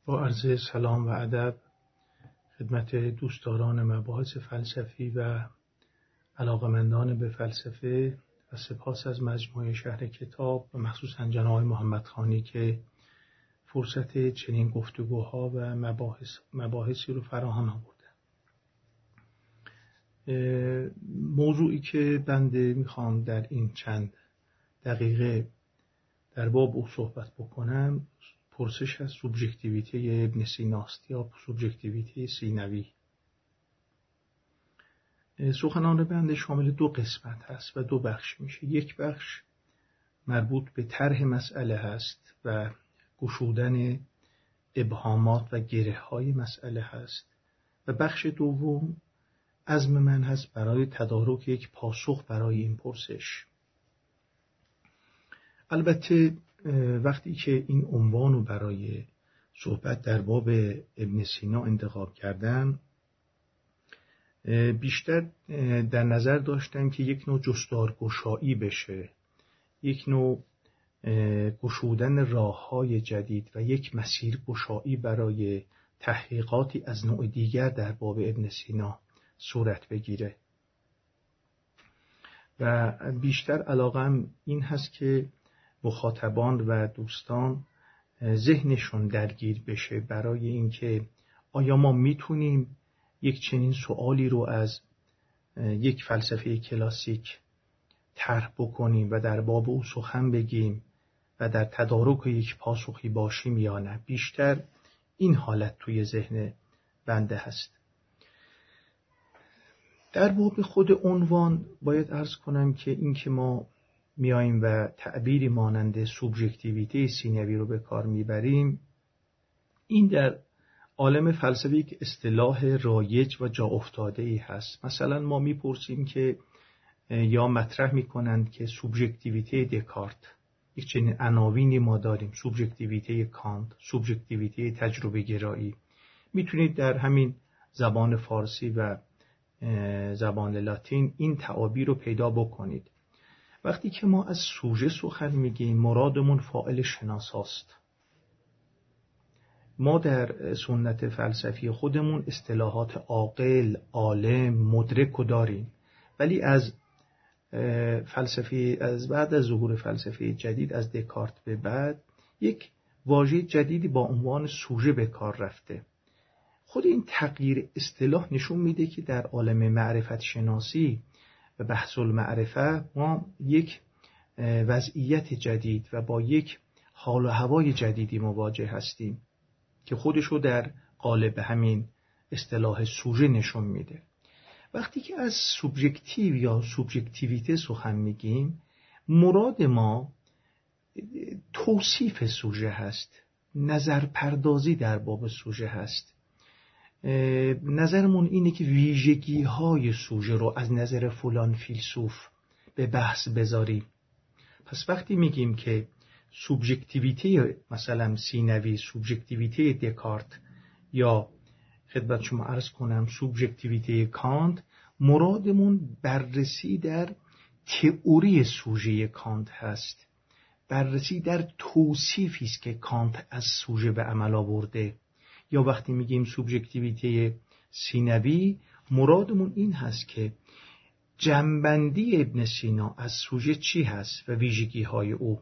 با عرض سلام و ادب خدمت دوستداران مباحث فلسفی و علاقمندان به فلسفه و سپاس از مجموعه شهر کتاب و مخصوصا جناب محمد خانی که فرصت چنین گفتگوها و مباحثی رو فراهم آورده. موضوعی که بنده میخوام در این چند دقیقه در باب او صحبت بکنم پرسش از سوبژکتیویته ابن سیناست یا سوبژکتیویته سینوی. سخنان بنده شامل 2 قسمت هست و 2 بخش میشه. یک بخش مربوط به طرح مسئله هست و گشودن ابهامات و گره های مسئله هست و بخش دوم عزم من هست برای تدارک یک پاسخ برای این پرسش. البته وقتی که این عنوان رو برای صحبت در باب ابن سینا انتخاب کردم بیشتر در نظر داشتم که یک نوع جستارگشایی بشه، یک نوع گشودن راه‌های جدید و یک مسیر گشایی برای تحقیقاتی از نوع دیگر در باب ابن سینا صورت بگیره و بیشتر علاقم این هست که مخاطبان و دوستان ذهنشون درگیر بشه برای اینکه آیا ما میتونیم یک چنین سوالی رو از یک فلسفه کلاسیک طرح بکنیم و در باب او سخن بگیم و در تدارک یک پاسخی باشیم یا نه. بیشتر این حالت توی ذهن بنده هست. در باب خود عنوان باید عرض کنم که این که ما میاییم و تعبیری مانند سوبژکتیویته سینوی رو به کار میبریم، این در عالم فلسفه یک اصطلاح رایج و جا افتاده ای هست. مثلا ما میپرسیم که یا مطرح میکنند که سوبژکتیویته دکارت، یک چنین عناوینی ما داریم، سوبژکتیویته کانت، سوبژکتیویته تجربه گرایی. میتونید در همین زبان فارسی و زبان لاتین این تعابیر رو پیدا بکنید. وقتی که ما از سوژه سخن میگیم مرادمون فاعل شناساست. ما در سنت فلسفی خودمون اصطلاحات عاقل، عالم، مدرک رو داریم، ولی از بعد از ظهور فلسفه جدید از دکارت به بعد یک واژه جدیدی با عنوان سوژه به کار رفته. خود این تغییر اصطلاح نشون میده که در عالم معرفت شناسی و بحث المعرفه ما یک وضعیت جدید و با یک حال و هوای جدیدی مواجه هستیم که خودشو در قالب همین اصطلاح سوژه نشون میده. وقتی که از سوبژکتیو یا سوبژکتیویته سخن میگیم، مراد ما توصیف سوژه هست، نظر پردازی در باب سوژه هست. نظرمون اینه که ویژگی های سوژه رو از نظر فلان فیلسوف به بحث بذاریم. پس وقتی میگیم که سوبژکتیویته مثلا سینوی، سوبژکتیویته دکارت یا خدمت شما عرض کنم سوبژکتیویته کانت، مرادمون بررسی در تئوری سوژه کانت هست، بررسی در توصیفی است که کانت از سوژه به عمل آورده. یا وقتی میگیم سوبژکتیویته سینوی، مرادمون این هست که جنبندی ابن سینا از سوژه چی هست و ویژگی های او.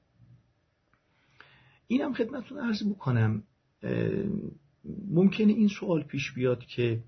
اینم خدمتتون عرض بکنم، ممکنه این سوال پیش بیاد که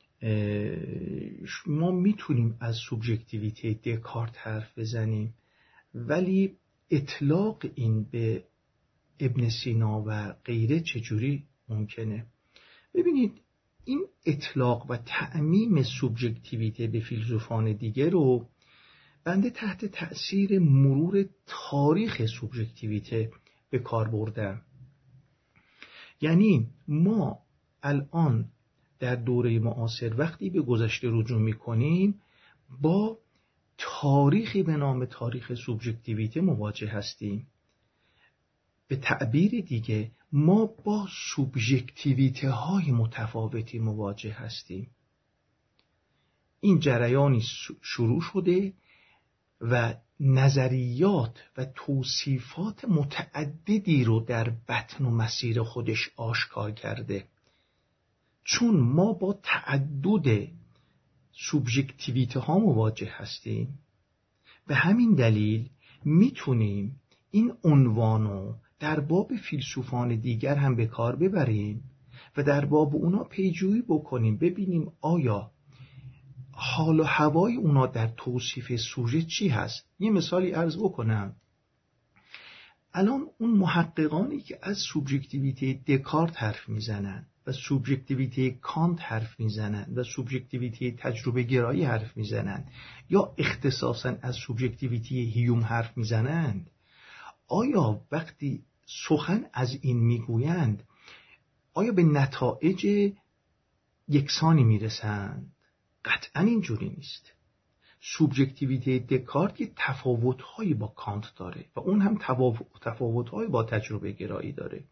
ما میتونیم از سوبژکتیویته دکارت حرف بزنیم، ولی اطلاق این به ابن سینا و غیره چجوری ممکنه؟ ببینید، این اطلاق و تعمیم سوبژکتیویته به فیلسوفان دیگه رو بنده تحت تأثیر مرور تاریخ سوبژکتیویته به کار بردم. یعنی ما الان در دوره معاصر وقتی به گذشته رجوع میکنیم با تاریخی به نام تاریخ سوبژکتیویته مواجه هستیم. به تعبیر دیگه ما با سوبژکتیویته های متفاوتی مواجه هستیم. این جریانی شروع شده و نظریات و توصیفات متعددی رو در بطن و مسیر خودش آشکار کرده. چون ما با تعدد سوبژکتیویته ها مواجه هستیم، به همین دلیل میتونیم این عنوانو در باب فیلسوفان دیگر هم به کار ببریم و در باب اونا پیجویی بکنیم، ببینیم آیا حال و هوای اونا در توصیف سوژه چی هست. یه مثالی عرض بکنم. الان اون محققانی که از سوبژکتیویته دکارت حرف میزنن و سوبژکتیویته کانت حرف میزنن و سوبژکتیویته تجربه گرایی حرف میزنن یا اختصاصا از سوبژکتیویته هیوم حرف میزنند، آیا وقتی سخن از این میگویند آیا به نتایج یکسانی میرسند؟ قطعا اینجوری نیست. سوبژکتیویته دکارت یه تفاوت‌هایی با کانت داره و اون هم تفاوت‌هایی با تجربه گرایی داره.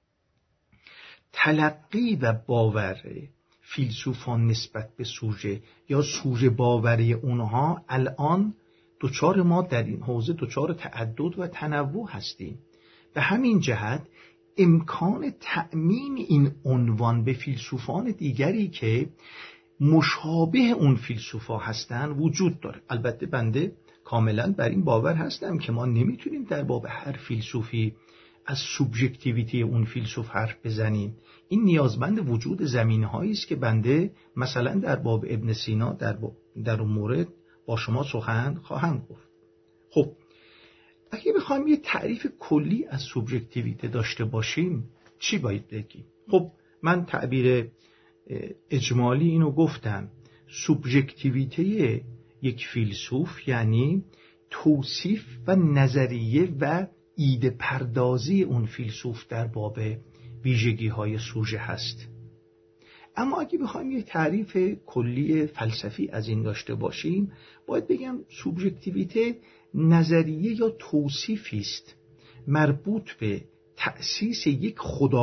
تلقی و باور فیلسوفان نسبت به سوژه یا سوژه باوری اونها الان دوچار ما در این حوزه دوچار تعدد و تنوع هستیم. به همین جهت امکان تأمین این عنوان به فیلسوفان دیگری که مشابه اون فیلسوفا هستن وجود داره. البته بنده کاملا بر این باور هستم که ما نمیتونیم در باب هر فیلسوفی از سوبژکتیویته اون فیلسوف حرف بزنیم. این نیازمند وجود زمینه‌هایی است که بنده مثلا در باب ابن سینا در اون مورد با شما سخن خواهم گفت. خب اگه بخوایم یه تعریف کلی از سوبژکتیویته داشته باشیم چی باید بگیم؟ خب من تعبیر اجمالی اینو گفتم. سوبژکتیویته یک فیلسوف یعنی توصیف و نظریه و ایده پردازی اون فیلسوف در باب ویژگی های سوژه هست. اما اگه بخوایم یه تعریف کلی فلسفی از این داشته باشیم باید بگم سوبژکتیویته نظریه یا توصیفی است مربوط به تأسیس یک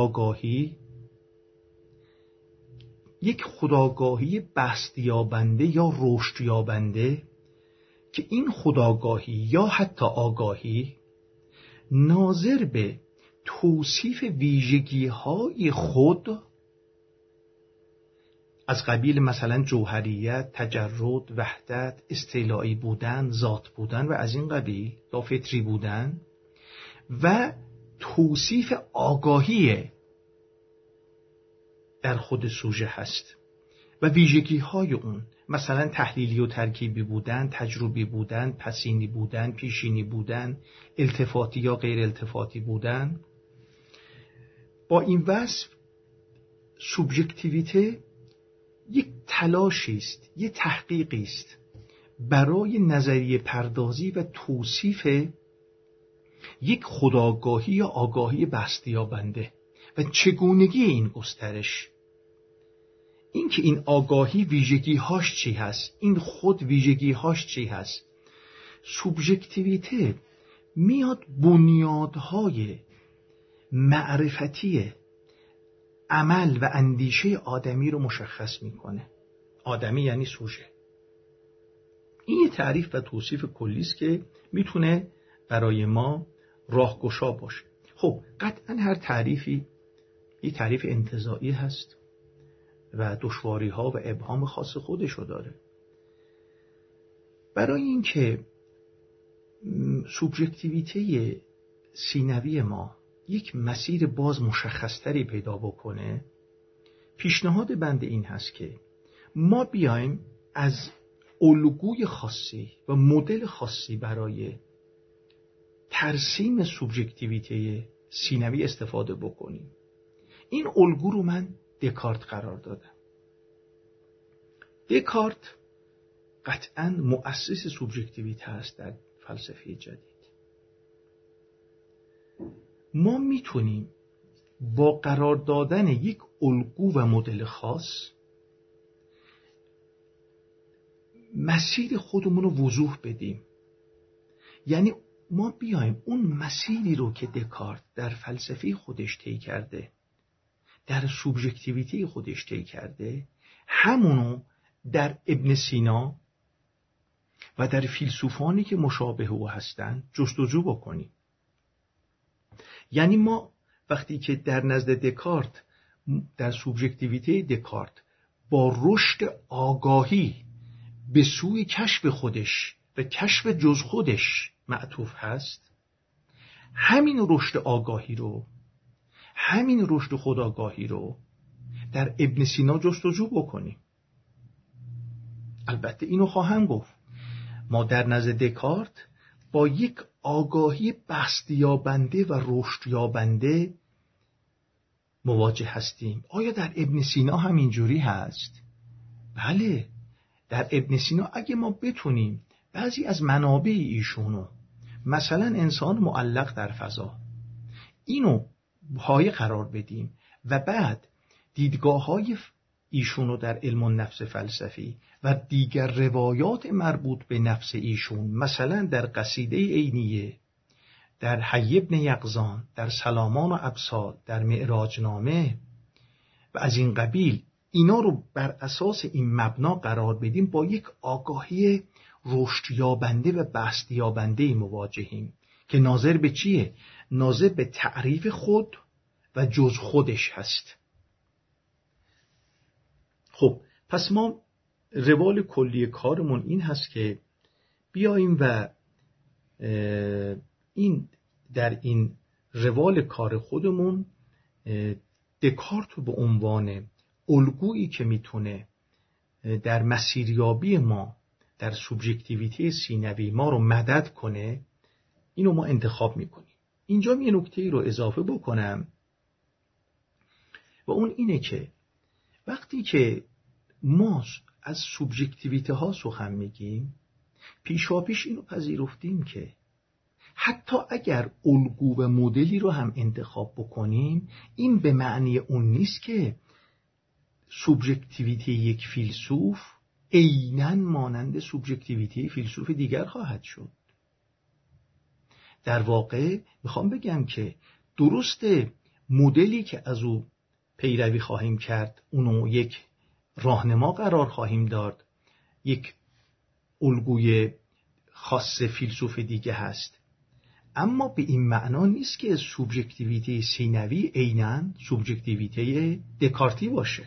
خودآگاهی بستیابنده یا رشدیابنده که این خودآگاهی یا حتی آگاهی ناظر به توصیف ویژگی‌های خود از قبیل مثلا جوهریت، تجرد، وحدت، استیلایی بودن، ذات بودن و از این قبیل یا فطری بودن و توصیف آگاهی در خود سوژه هست و ویژگی‌های اون مثلا تحلیلی و ترکیبی بودن، تجربی بودن، پسینی بودن، پیشینی بودن، التفاتی یا غیر التفاتی بودن. با این وصف سوبژکتیویته یک تلاشی است، یک تحقیقی است برای نظریه پردازی و توصیف یک خودآگاهی یا آگاهی بستیابنده و چگونگی این گسترش. این که این آگاهی ویژگی‌هاش چی هست، این خود ویژگی‌هاش چی هست. سوبژکتیویته میاد بنیادهای معرفتی عمل و اندیشه آدمی رو مشخص میکنه. آدمی یعنی سوژه. این یه تعریف و توصیف کلی است که میتونه برای ما راهگشا باشه. خب قطعا هر تعریفی یه تعریف انتزاعی هست و دشواری‌ها و ابهام خاص خودشو داره. برای اینکه سوبژکتیویته سینوی ما یک مسیر باز مشخصتری پیدا بکنه، پیشنهاد بنده این هست که ما بیایم از الگوی خاصی و مدل خاصی برای ترسیم سوبژکتیویته سینوی استفاده بکنیم. این الگو رو من دکارت قرار دادم. دکارت قطعاً مؤسس سوبژکتیویته هست در فلسفه جدید. ما میتونیم با قرار دادن یک الگو و مدل خاص مسیر خودمون رو وضوح بدیم. یعنی ما بیایم اون مسیری رو که دکارت در فلسفه خودش طی کرده، در سوبژکتیویته خودش طی کرده، همونو در ابن سینا و در فیلسوفانی که مشابه او هستند جستجو بکنیم. یعنی ما وقتی که در نزد دکارت، در سوبژکتیویته دکارت با رشد آگاهی به سوی کشف خودش و کشف جز خودش معطوف هست، همین رشد آگاهی رو، همین رشد خودآگاهی رو در ابن سینا جستجو بکنیم. البته اینو خواهم گفت، ما در نزد دکارت با یک آگاهی بست یابنده و رشد یابنده مواجه هستیم. آیا در ابن سینا هم اینجوری هست؟ بله، در ابن سینا اگه ما بتونیم بعضی از منابع ایشونو، مثلا انسان معلق در فضا، اینو پایه قرار بدیم و بعد دیدگاه‌های ایشونو در علم النفس فلسفی و دیگر روایات مربوط به نفس ایشون، مثلا در قصیده عینیه، در حی بن یقظان، در سلامان و ابسال، در معراج نامه و از این قبیل، اینا رو بر اساس این مبنا قرار بدیم، با یک آگاهی رشد یابنده و بست یابنده مواجهیم که ناظر به چیه؟ ناظر به تعریف خود و جز خودش هست. خب پس ما روال کلی کارمون این هست که بیاییم و در این روال کار خودمون دکارت رو به عنوان الگویی که میتونه در مسیریابی ما در سوبژکتیویته سینوی ما رو مدد کنه، اینو ما انتخاب میکنیم. اینجا یه نکته‌ای رو اضافه بکنم و اون اینه که وقتی که ما از سوبژکتیویته ها سخن میگیم، پیشاپیش اینو پذیرفتیم که حتی اگر الگو و مدلی رو هم انتخاب بکنیم، این به معنی اون نیست که سوبژکتیویته یک فیلسوف عیناً مانند سوبژکتیویته فیلسوف دیگر خواهد شد. در واقع میخوام بگم که درست مدلی که از او پیروی خواهیم کرد، اونو یک راهنما قرار خواهیم داد، یک الگوی خاص فیلسوف دیگه هست، اما به این معنا نیست که سوبژکتیویته سینوی عیناً سوبژکتیویته دکارتی باشه.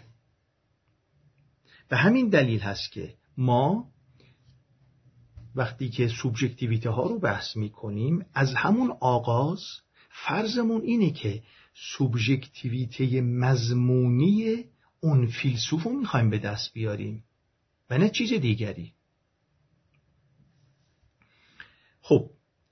و همین دلیل هست که ما وقتی که سوبژکتیویته ها رو بحث می کنیم، از همون آغاز فرضمون اینه که سوبژکتیویته مضمونی اون فیلسوف رو می خوایم به دست بیاریم و نه چیز دیگری. خب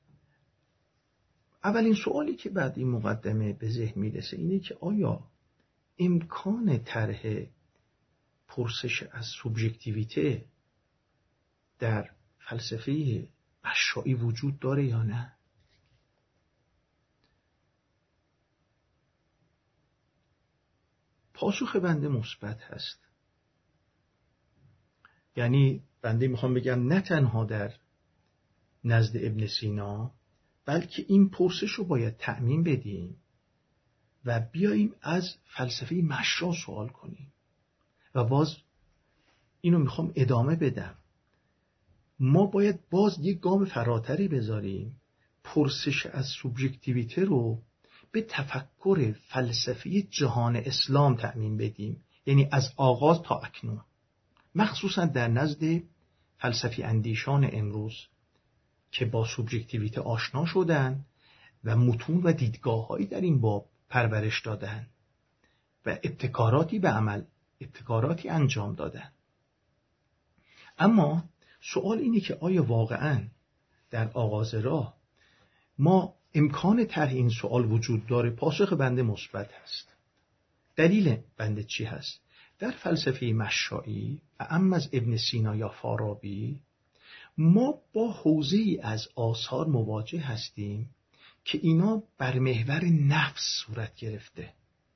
اولین سوالی که بعد این مقدمه به ذهن میرسه اینه که آیا امکان طرح پرسش از سوبژکتیویته در فلسفه مشائی وجود داره یا نه؟ پاسخ بنده مثبت هست. یعنی بنده میخوام بگم نه تنها در نزد ابن سینا، بلکه این پرسش رو باید تأمین بدیم و بیاییم از فلسفه مشا سوال کنیم. و باز اینو میخوام ادامه بدم، ما باید باز یک گام فراتری بذاریم، پرسش از سوبژکتیویته رو به تفکر فلسفی جهان اسلام تأمین بدیم، یعنی از آغاز تا اکنون، مخصوصا در نزد فلسفی اندیشان امروز که با سوبژکتیویته آشنا شدن و متون و دیدگاه‌هایی در این باب پرورش دادن و ابتکاراتی به عمل، ابتکاراتی انجام دادن. اما سوال اینه که آیا واقعاً در آغاز راه ما امکان طرح این سوال وجود داره؟ پاسخ بنده مثبت هست. دلیل بنده چی هست؟ در فلسفه مشائی و اما از ابن سینا یا فارابی ما با حوزه‌ای از آثار مواجه هستیم که اینا بر محور نفس صورت گرفته.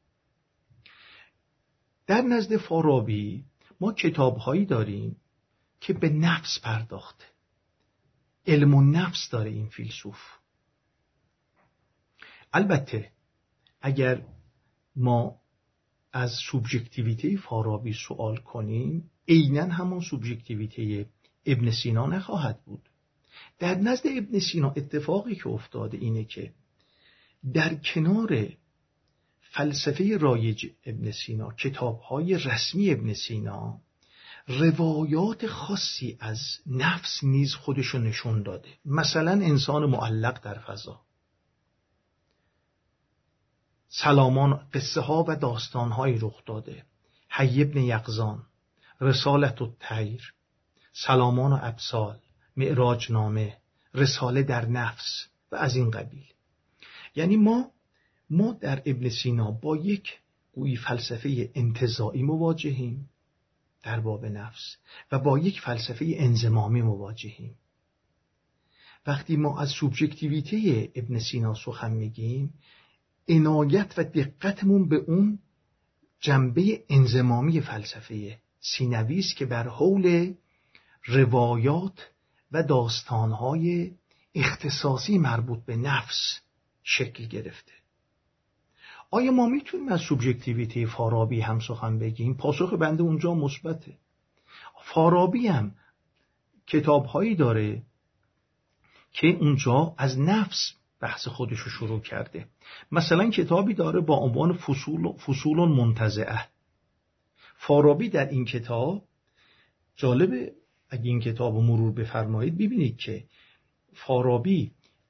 در نزد فارابی ما کتاب‌هایی داریم که به نفس پرداخته، علم النفس داره این فیلسوف. البته اگر ما از سوبژکتیویته فارابی سوال کنیم، عیناً همون سوبژکتیویته ابن سینا نخواهد بود. در نزد ابن سینا اتفاقی که افتاده اینه که در کنار فلسفه رایج ابن سینا، کتاب‌های رسمی ابن سینا، روایات خاصی از نفس نیز خودشو نشون داده. مثلا انسان معلق در فضا، سلامان، قصه ها و داستان های رخ داده، حی ابن یقظان، رسالت الطیر، سلامان و ابسال، معراج نامه، رساله در نفس و از این قبیل. یعنی ما در ابن سینا با یک گویی فلسفه انتزاعی مواجهیم در باب نفس و با یک فلسفه انضمامی مواجهیم. وقتی ما از سوبژکتیویته ابن سینا سخن میگیم، عنایت و دقتمون به اون جنبه انضمامی فلسفه سینوی است که بر حول روایات و داستانهای اختصاصی مربوط به نفس شکل گرفته. آیا ما میتونیم از سوبژکتیویته فارابی هم سخن بگیم؟ پاسخ بنده اونجا مثبته. فارابی هم کتابهایی داره که اونجا از نفس بحث خودش رو شروع کرده. مثلا کتابی داره با عنوان فصول منتزعه. فارابی در این کتاب، جالبه اگه این کتاب رو مرور بفرمایید ببینید که فارابی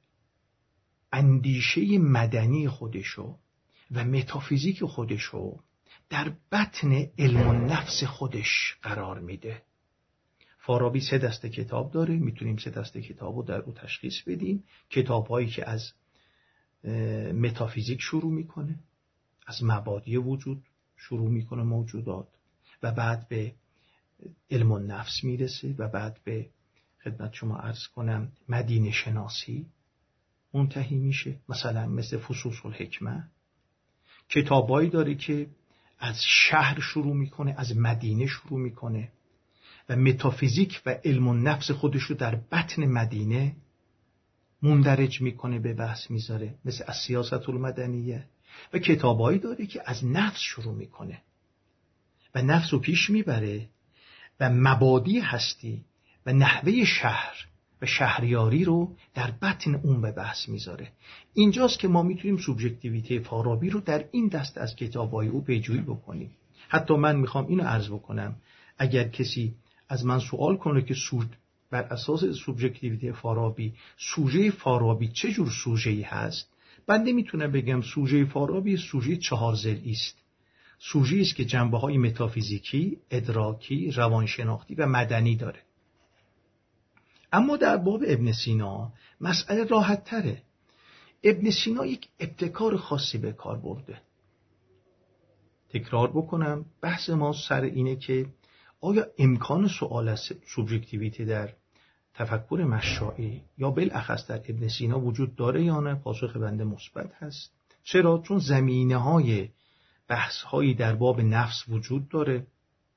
اندیشه مدنی خودشو و متافیزیک خودشو در بطن علم النفس خودش قرار میده. فارابی 3 دسته کتاب داره، میتونیم 3 دسته کتاب رو در او تشخیص بدیم. کتاب‌هایی که از متافیزیک شروع میکنه، از مبادی وجود شروع میکنه، موجودات، و بعد به علم النفس میرسه و بعد به خدمت شما عرض کنم مدینه شناسی منتهی میشه، مثلا مثل فصوص الحکمه. کتابایی داره که از شهر شروع میکنه، از مدینه شروع میکنه و متافیزیک و علم النفس خودش رو در بطن مدینه مندرج میکنه، به بحث میذاره، مثل از سیاست المدنیه. و کتابایی داره که از نفس شروع میکنه و نفس رو پیش میبره و مبادی هستی و نحوه شهر و شهریاری رو در بطن اون به بحث میذاره. اینجاست که ما میتونیم سوبژکتیویته فارابی رو در این دست از کتابای او پیجویی بکنیم. حتی من میخوام اینو عرض بکنم، اگر کسی از من سوال کنه که بر اساس سوبژکتیویته فارابی، سوژه فارابی چه جور سوژه‌ای هست، بنده میتونم بگم سوژه فارابی سوژه 4 ضلعی است. سوژه‌ای است که جنبه‌های متافیزیکی، ادراکی، روانشناختی و مدنی داره. اما در باب ابن سینا مسئله راحت تره. ابن سینا یک ابتکار خاصی به کار برده. تکرار بکنم، بحث ما سر اینه که آیا امکان سوال از سوبژکتیویته در تفکر مشائی یا بالاخص در ابن سینا وجود داره یا نه؟ پاسخ بنده مثبت هست. چرا؟ چون زمینه‌های بحث‌هایی در باب نفس وجود داره.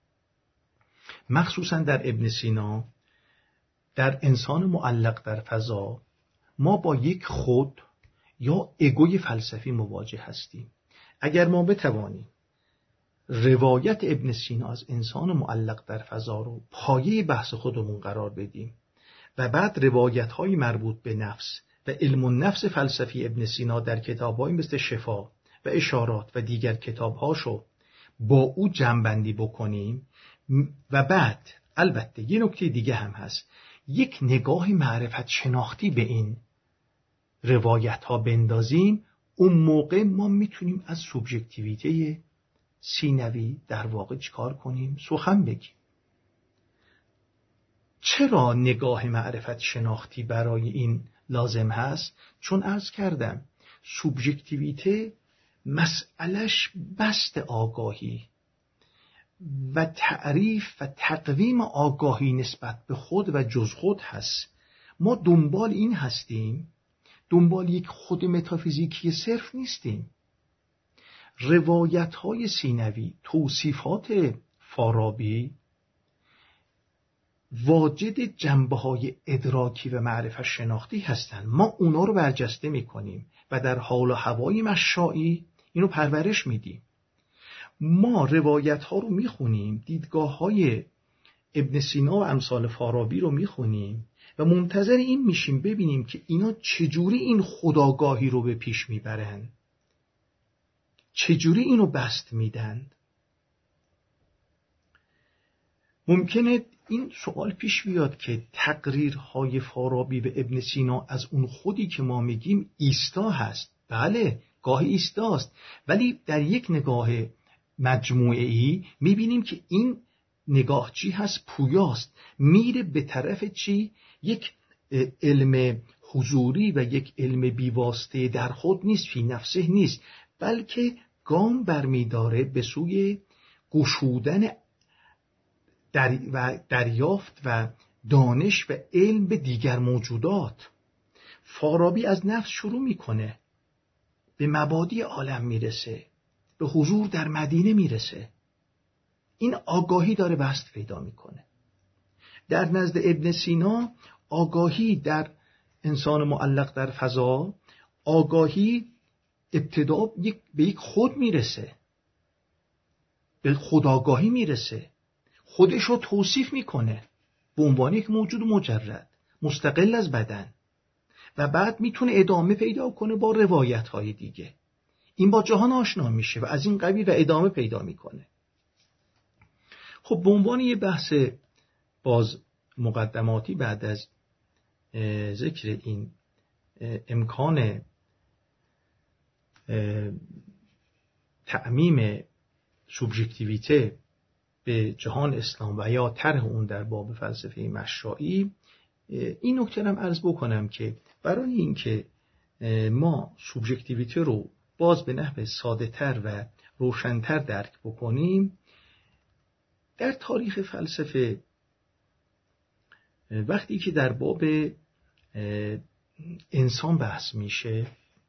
مخصوصا در ابن سینا، در انسان معلق در فضا، ما با یک خود یا اگوی فلسفی مواجه هستیم. اگر ما بتوانیم روایت ابن سینا از انسان معلق در فضا رو پایه بحث خودمون قرار بدیم و بعد روایت‌های مربوط به نفس و علم النفس فلسفی ابن سینا در کتاب‌هایی مثل شفا و اشارات و دیگر کتاب‌هاشو با او جمع‌بندی بکنیم و بعد البته یه نکته دیگه هم هست، یک نگاه معرفت شناختی به این روایت‌ها بندازیم، اون موقع ما میتونیم از سوبژکتیویته سینوی در واقع چیکار کنیم؟ سخن بگیم. چرا نگاه معرفت شناختی برای این لازم هست؟ چون عرض کردم سوبژکتیویته مسئلش بست آگاهی و تعریف و تقویم آگاهی نسبت به خود و جز خود هست. ما دنبال این هستیم، دنبال یک خود متافیزیکی صرف نیستیم. روایت‌های سینوی، توصیفات فارابی واجد جنبه‌های ادراکی و معرفت شناختی هستند. ما اونا رو برجسته می‌کنیم و در حال و هوای مشائی اینو پرورش میدیم. ما روایت‌ها رو می‌خونیم، دیدگاه‌های ابن سینا و امثال فارابی رو میخونیم و منتظر این میشیم ببینیم که اینا چجوری این خودآگاهی رو به پیش میبرن، چجوری اینو بست میدن. ممکنه این سوال پیش بیاد که تقریرهای فارابی و ابن سینا از اون خودی که ما میگیم ایستا هست. بله، گاهی ایستاست، ولی در یک نگاه مجموعه‌ای میبینیم که این نگاه چی هست؟ پویاست، میره به طرف چی؟ یک علم حضوری و یک علم بیواسطه در خود نیست، فی نفسه نیست، بلکه گام برمیداره به سوی گشودن و دریافت و دانش و علم به دیگر موجودات. فارابی از نفس شروع میکنه، به مبادی عالم میرسه، به حضور در مدینه میرسه. این آگاهی داره بست پیدا میکنه. در نزد ابن سینا آگاهی در انسان معلق در فضا، آگاهی ابتدا به یک خود میرسه، به خودآگاهی میرسه، خودش رو توصیف میکنه به عنوان یک موجود مجرد مستقل از بدن و بعد میتونه ادامه پیدا کنه با روایت های دیگه. این با جهان آشنا میشه و از این قبیل و ادامه پیدا میکنه. خب به عنوان یه بحث باز مقدماتی بعد از ذکر این امکان تعمیم سوبژکتیویته به جهان اسلام و یا طرح اون در باب فلسفه مشائی، این نکته هم عرض بکنم که برای اینکه ما سوبژکتیویته رو باز به نحو ساده‌تر و روشن‌تر درک بکنیم، در تاریخ فلسفه وقتی که در باب انسان بحث میشه،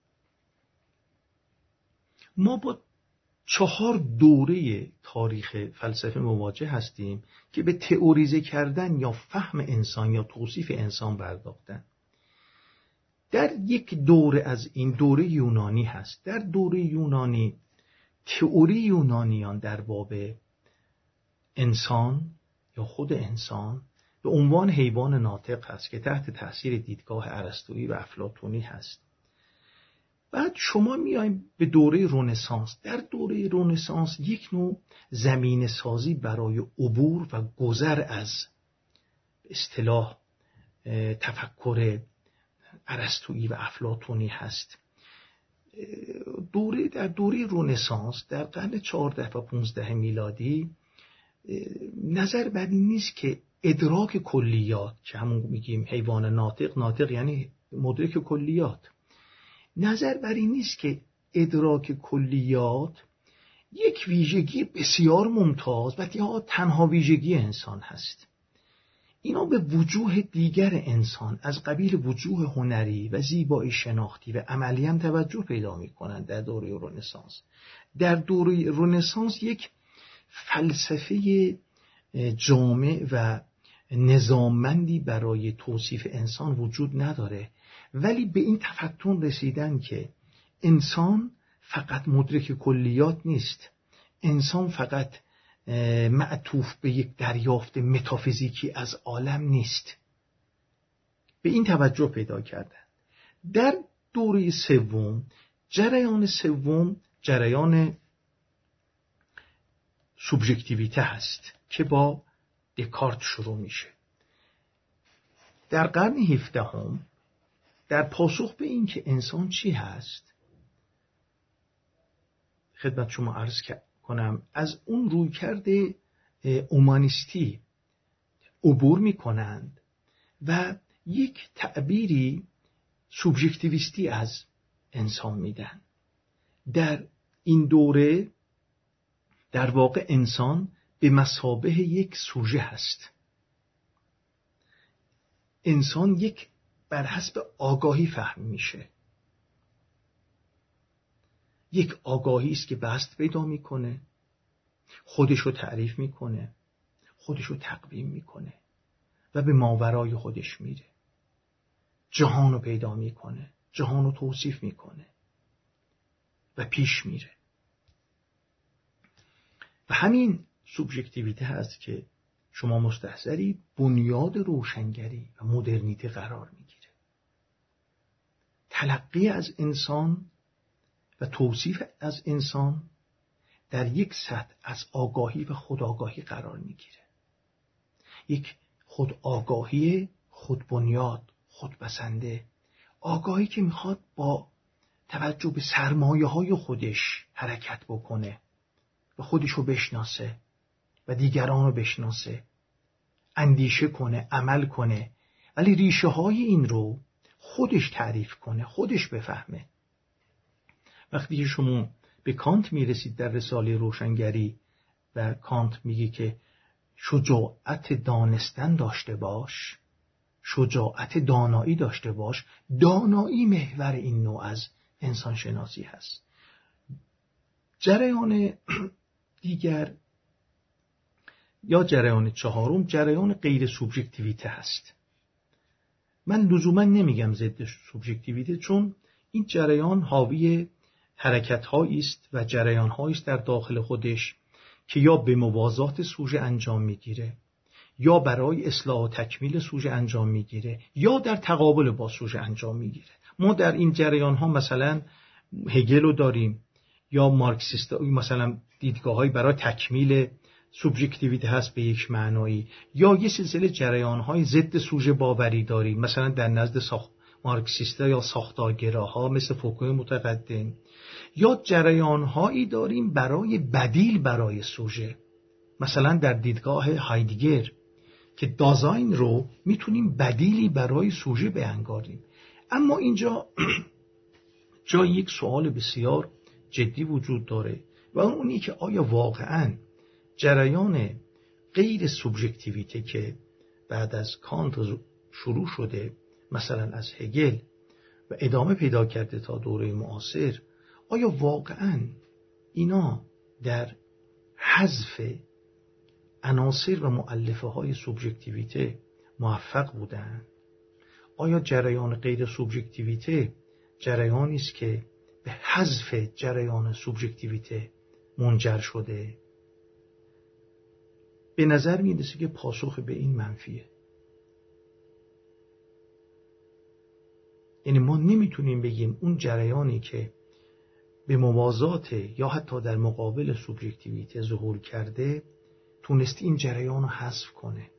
ما با 4 دوره تاریخ فلسفه مواجه هستیم که به تئوریزه کردن یا فهم انسان یا توصیف انسان پرداختن. در یک دوره از این دوره یونانی هست. در دوره یونانی تئوری یونانیان در باب انسان یا خود انسان به عنوان حیوان ناطق هست که تحت تاثیر دیدگاه ارسطویی و افلاطونی هست. بعد شما میایم به دوره رنسانس. در دوره رنسانس یک نوع زمینه سازی برای عبور و گذر از اصطلاح تفکر ارسطویی و افلاطونی هست. در دوره رنسانس در قرن 14 و 15 میلادی نظر بر این نیست که ادراک کلیات، که همون میگیم حیوان ناطق یعنی مدرک کلیات، نظر بر این نیست که ادراک کلیات یک ویژگی بسیار ممتاز و یا تنها ویژگی انسان هست. اینا به وجوه دیگر انسان از قبیل وجوه هنری و زیبایی شناختی و عملی هم توجه پیدا می کنند. در دوره رنسانس، در دوره رنسانس یک فلسفه جامع و نظاممندی برای توصیف انسان وجود نداره، ولی به این تفتن رسیدن که انسان فقط مدرک کلیات نیست، انسان فقط معطوف به یک دریافت متافیزیکی از عالم نیست. به این توجه پیدا کردن. در دوره سوم، جریان سوبژکتیویته هست که با دکارت شروع میشه. در قرن 17 در پاسخ به این که انسان چی هست خدمت شما عرض کنم، از اون رویکرد اومانیستی عبور میکنند و یک تعبیری سوبژکتیویستی از انسان میدن. در این دوره در واقع انسان به مثابه یک سوژه هست. انسان یک بر حسب آگاهی فهم میشه، یک آگاهی است که بست پیدا میکنه، خودش رو تعریف میکنه، خودش رو تقویم میکنه و به ماورای خودش میره، جهان رو پیدا میکنه، جهان رو توصیف میکنه و پیش میره. و همین سوبژکتیویته هست که شما مستحضرید بنیاد روشنگری و مدرنیته قرار میگیره. تلقی از انسان و توصیف از انسان در یک سطح از آگاهی و خودآگاهی قرار میگیره. یک خودآگاهی خودبنیاد، خودبسنده، آگاهی که میخواد با توجه به سرمایه‌های خودش حرکت بکنه و خودش رو بشناسه و دیگران رو بشناسه، اندیشه کنه، عمل کنه، ولی ریشه های این رو خودش تعریف کنه، خودش بفهمه. وقتی که شما به کانت میرسید در رساله روشنگری و کانت میگه که شجاعت دانستن داشته باش، شجاعت دانایی داشته باش، دانایی محور این نوع از انسان شناسی هست. جریان دیگر یا جریان چهارم جریان غیر سوبژکتیویته هست. من لزوما نمیگم ضد سوبژکتیویته، چون این جریان حاوی حرکت‌هایی است و جریان‌هایی است در داخل خودش که یا به موازات سوژه انجام میگیره، یا برای اصلاح و تکمیل سوژه انجام میگیره، یا در تقابل با سوژه انجام میگیره. ما در این جریان‌ها مثلا هگل رو داریم، یا مارکسیست، مثلا دیدگاه‌هایی برای تکمیل سوبژکتیویته هست به یک معنایی، یا یه سلسله جریان‌های ضد سوژه باوری داریم، مثلا در نزد مارکسیستا یا ساختارگراها مثل فوکوی متقدم، یا جریان‌هایی داریم برای بدیل برای سوژه، مثلا در دیدگاه هایدگر که دازاین رو میتونیم بدیلی برای سوژه بنگاریم. اما اینجا جای یک سوال بسیار جدی وجود داره و اونی که آیا واقعاً جریان غیر سوبژکتیویته که بعد از کانت شروع شده، مثلا از هگل و ادامه پیدا کرده تا دوره معاصر، آیا واقعاً اینا در حذف عناصر و مؤلفه های سوبژکتیویته موفق بودن؟ آیا جریان غیر سوبژکتیویته جریانی است که به حذف جریان سوبژکتیویته منجر شده؟ به نظر می‌رسه که پاسخ به این منفیه. یعنی ما نمیتونیم بگیم اون جریانی که به موازات یا حتی در مقابل سوبژکتیویته ظهور کرده تونستی این جریان رو حذف کنه،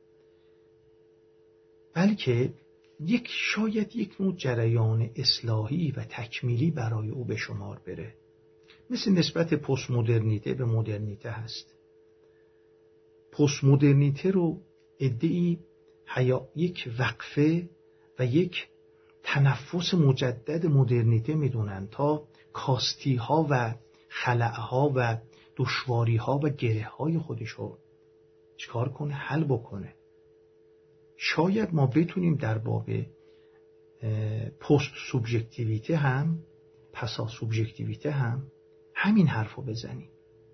بلکه شاید یک نوع جریان اصلاحی و تکمیلی برای او به شمار بره، مثل نسبت پست مدرنیته به مدرنیته هست. پست مدرنیته رو ادعی یک وقفه و یک تنفس مجدد مدرنیته میدونن تا کاستی ها و خلأ ها و دشواری ها و گره های خودش رو چکار کنه؟ حل بکنه. شاید ما بتونیم در باب پست سوبژکتیویته هم پسا سوبژکتیویته هم همین حرف رو بزنیم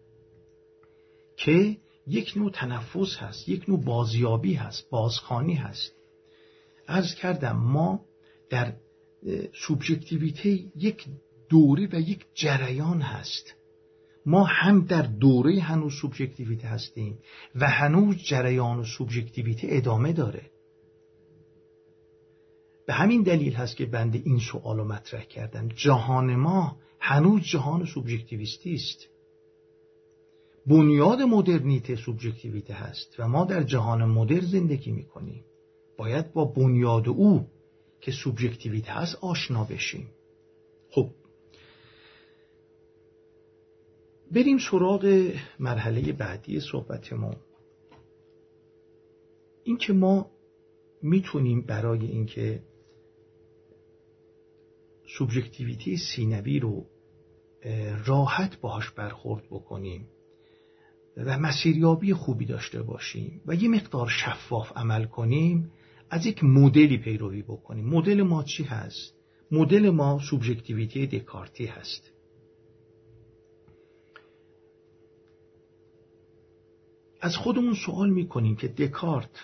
که یک نوع تنفس هست، یک نوع بازیابی هست، بازخوانی هست. عرض کردم ما در سوبژکتیویته یک دوره و یک جریان هست. ما هم در دوره هنوز سوبژکتیویته هستیم و هنوز جریان و سوبژکتیویته ادامه داره. به همین دلیل هست که بنده این سوال رو مطرح کردم. جهان ما هنوز جهان سوبژکتیویستی است. بنیاد مدرنیته سوبژکتیویته هست و ما در جهان مدرن زندگی میکنیم. باید با بنیاد او که سوبژکتیویته هست آشنا بشیم. خب بریم سراغ مرحله بعدی صحبت ما. این که ما میتونیم برای اینکه سوبژکتیویته سینوی رو راحت باهاش برخورد بکنیم و مسیریابی خوبی داشته باشیم و یه مقدار شفاف عمل کنیم، از یک مدلی پیروی بکنیم. مدل ما چی هست؟ مدل ما سوبژکتیویته دکارتی هست. از خودمون سوال میکنیم که دکارت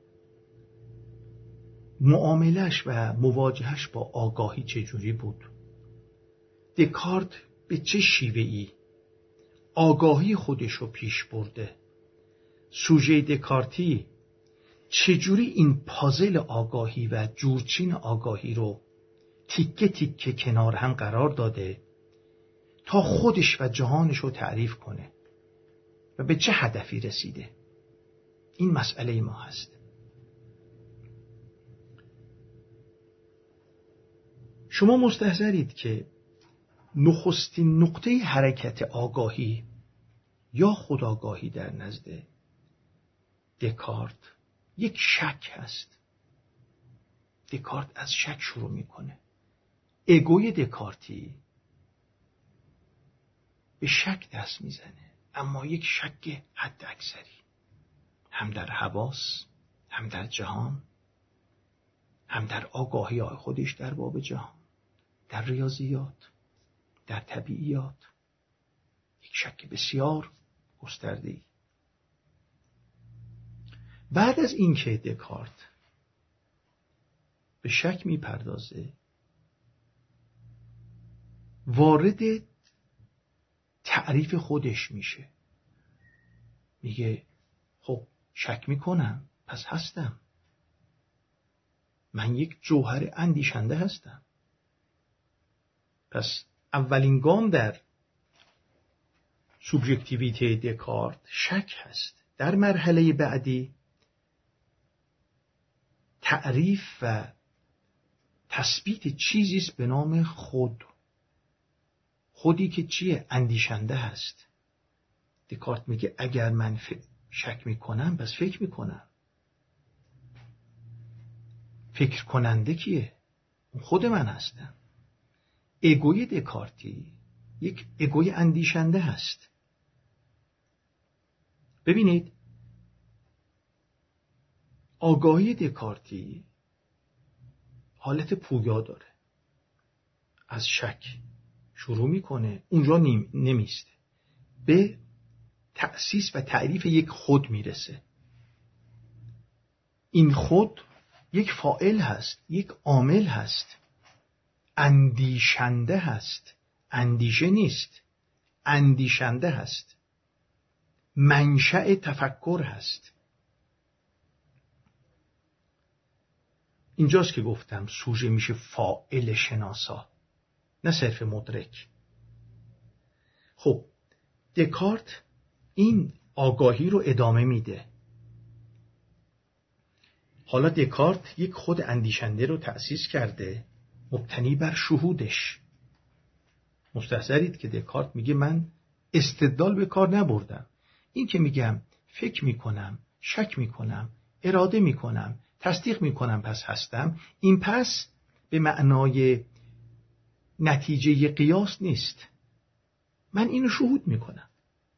معاملش و مواجهش با آگاهی چجوری بود؟ دکارت به چه شیوه‌ای آگاهی خودش رو پیش برده؟ سوژه دکارتی چجوری این پازل آگاهی و جورچین آگاهی رو تیکه تیکه کنار هم قرار داده تا خودش و جهانش رو تعریف کنه و به چه هدفی رسیده. این مسئله ما هست. شما مستحضرید که نخستین نقطه حرکت آگاهی یا خودآگاهی در نزد دکارت یک شک هست. دکارت از شک شروع میکنه. ایگوی دکارتی به شک دست میزنه، اما یک شک حد اکثری، هم در حواس، هم در جهان، هم در آگاهی خودش در باب جهان، در ریاضیات، در طبیعیات. یک شک بسیار گسترده‌ای. بعد از اینکه دکارت به شک میپردازه، وارد تعریف خودش میشه. میگه خب شک میکنم، پس هستم. من یک جوهر اندیشنده هستم. پس اولین گام در سوبژکتیویته دکارت شک هست. در مرحله بعدی تعریف و تثبیت چیزی است به نام خود. خودی که چیه؟ اندیشنده هست. دکارت میگه اگر من شک میکنم پس فکر میکنم. فکر کننده کیه؟ اون خود من هستم. ایگوی دکارتی یک ایگوی اندیشنده هست. ببینید آگاهی دکارتی حالت پویا داره. از شک شروع میکنه، اونجا نمیسته، به تأسیس و تعریف یک خود میرسه. این خود یک فاعل هست، یک عامل هست، اندیشنده هست. اندیشه نیست، اندیشنده هست. منشأ تفکر هست. اینجاست که گفتم سوژه میشه فاعل شناسا، نه صرف مدرک. خب دکارت این آگاهی رو ادامه میده. حالا دکارت یک خود اندیشنده رو تأسیس کرده مبتنی بر شهودش. مستحضرید که دکارت میگه من استدلال به کار نبردم. این که میگم فکر میکنم، شک میکنم، اراده میکنم، تصدیق میکنم پس هستم، این پس به معنای نتیجه قیاس نیست. من اینو شهود میکنم.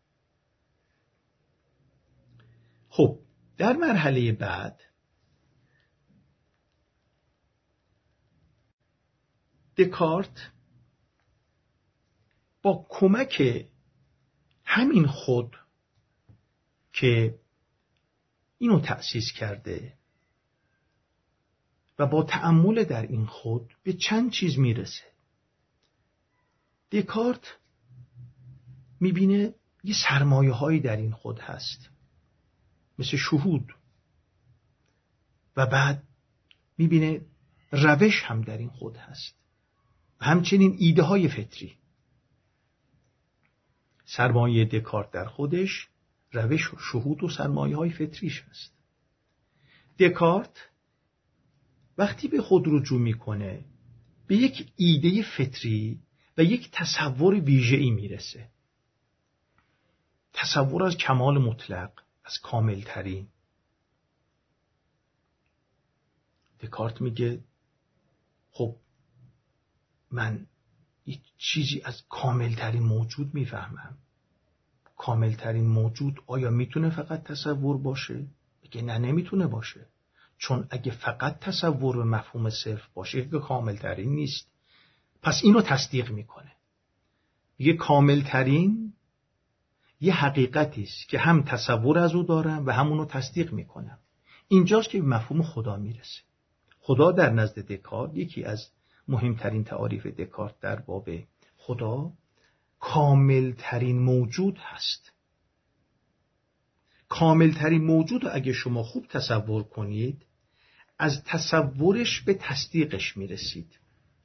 خب در مرحله بعد دکارت با کمک همین خود که اینو تأسیس کرده و با تأمل در این خود به چند چیز میرسه. دکارت میبینه یه سرمایه هایی در این خود هست، مثل شهود، و بعد میبینه روش هم در این خود هست و همچنین ایده های فطری. سرمایه دکارت در خودش روش و شهود و سرمایه های فطریش هست. دکارت وقتی به خود رجوع میکنه به یک ایده فطری و یک تصور ویژه‌ای میرسه. تصور از کمال مطلق، از کامل ترین. دکارت میگه خب من یک چیزی از کامل ترین موجود میفهمم. کامل ترین موجود آیا میتونه فقط تصور باشه؟ میگه نه، نمیتونه باشه. چون اگه فقط تصور و مفهوم صرف باشه که کامل ترین نیست. پس اینو تصدیق میکنه. میگه کامل ترین یه حقیقتی است که هم تصور از او دارم و هم اونو تصدیق میکنم. اینجاست که به مفهوم خدا میرسه. خدا در نزد دکارت یکی از مهمترین تعاریف دکارت در باب خدا کامل ترین موجود هست. کاملترین موجود رو اگه شما خوب تصور کنید، از تصورش به تصدیقش میرسید.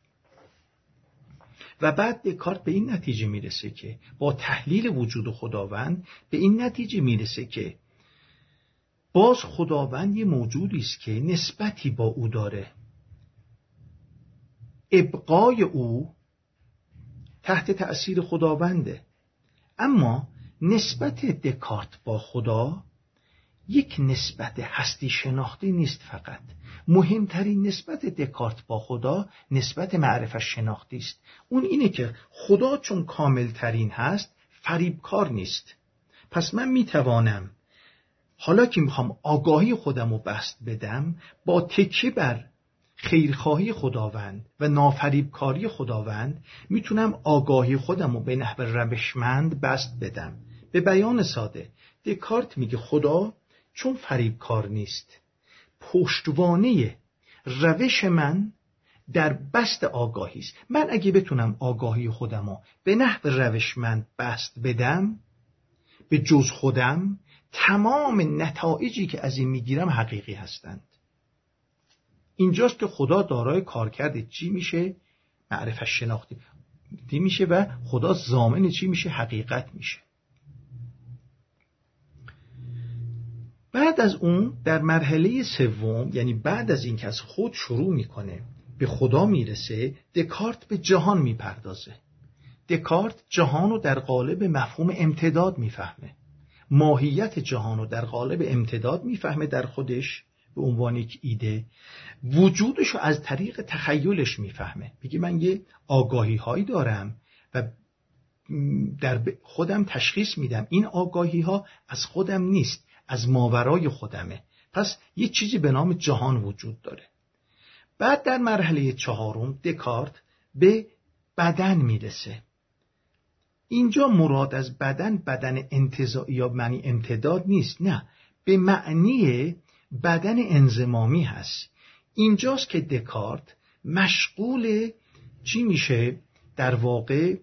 و بعد دکارت به این نتیجه میرسه که با تحلیل وجود خداوند به این نتیجه میرسه که باز خداوند یه موجودی است که نسبتی با او داره. ابقای او تحت تأثیر خداونده. اما نسبت دکارت با خدا یک نسبت هستی شناختی نیست فقط. مهمترین نسبت دکارت با خدا نسبت معرفت شناختی است. اون اینه که خدا چون کاملترین هست فریبکار نیست. پس من میتوانم حالا که میخوام آگاهی خودم رو بست بدم، با تکیه بر خیرخواهی خداوند و نافریبکاری خداوند میتونم آگاهی خودم رو به نحو روشمند بست بدم. به بیان ساده دکارت میگه خدا چون فریبکار نیست، پشتوانه روش من در بست آگاهی است. من اگه بتونم آگاهی خودم رو به نحو روشمند بست بدم، به جز خودم تمام نتایجی که از این میگیرم حقیقی هستند. اینجاست که خدا دارای کارکرد چی میشه؟ معرفت شناختی میشه و خدا ضامن چی میشه؟ حقیقت میشه. بعد از اون در مرحله سوم، یعنی بعد از این که از خود شروع میکنه به خدا میرسه، دکارت به جهان میپردازه. دکارت جهان رو در قالب مفهوم امتداد میفهمه. ماهیت جهان رو در قالب امتداد میفهمه در خودش به عنوان یک ایده. وجودش رو از طریق تخیلش میفهمه. میگه من یه آگاهی هایی دارم و در خودم تشخیص میدم این آگاهی ها از خودم نیست، از ماورای خودمه. پس یه چیزی به نام جهان وجود داره. بعد در مرحله چهارم دکارت به بدن میرسه. اینجا مراد از بدن انتزاعی یا معنی امتداد نیست، نه، به معنی بدن انضمامی هست. اینجاست که دکارت مشغول چی میشه؟ در واقع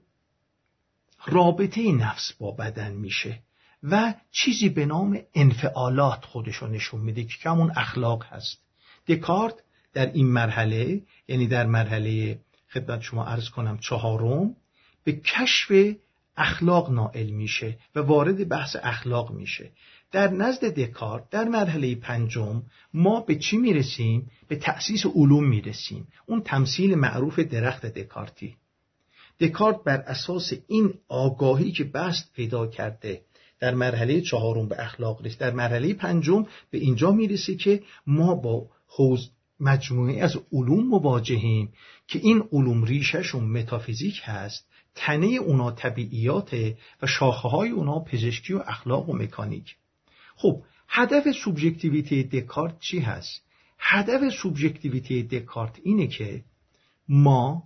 رابطه نفس با بدن میشه و چیزی به نام انفعالات خودشو نشون میده که همون اخلاق هست. دکارت در این مرحله، یعنی در مرحله خدمت شما عرض کنم چهارم، به کشف اخلاق نائل میشه و وارد بحث اخلاق میشه. در نزد دکارت در مرحله پنجم ما به چی میرسیم؟ به تأسیس علوم میرسیم. اون تمثیل معروف درخت دکارتی. دکارت بر اساس این آگاهی که بست پیدا کرده در مرحله چهارم به اخلاق رسید، در مرحله پنجم به اینجا میرسه که ما با مجموعه از علوم مواجهیم که این علوم ریشهشون متافیزیک هست، تنه اونا طبیعیات و شاخه‌های اونا پزشکی و اخلاق و مکانیک. خب هدف سوبژکتیویته دکارت چی هست؟ هدف سوبژکتیویته دکارت اینه که ما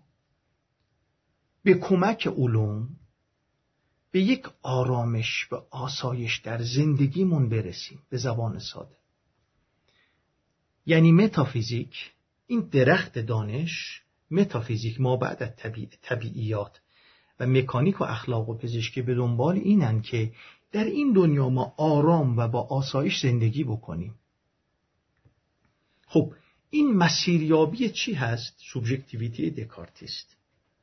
به کمک علوم به یک آرامش و آسایش در زندگیمون برسیم. به زبان ساده یعنی متافیزیک، این درخت دانش، متافیزیک ما بعد از طبیعیات و مکانیک و اخلاق و پزشکی به دنبال اینن که در این دنیا ما آرام و با آسایش زندگی بکنیم. خب این مسیریابی چی هست؟ سوبژکتیویته دکارتی است.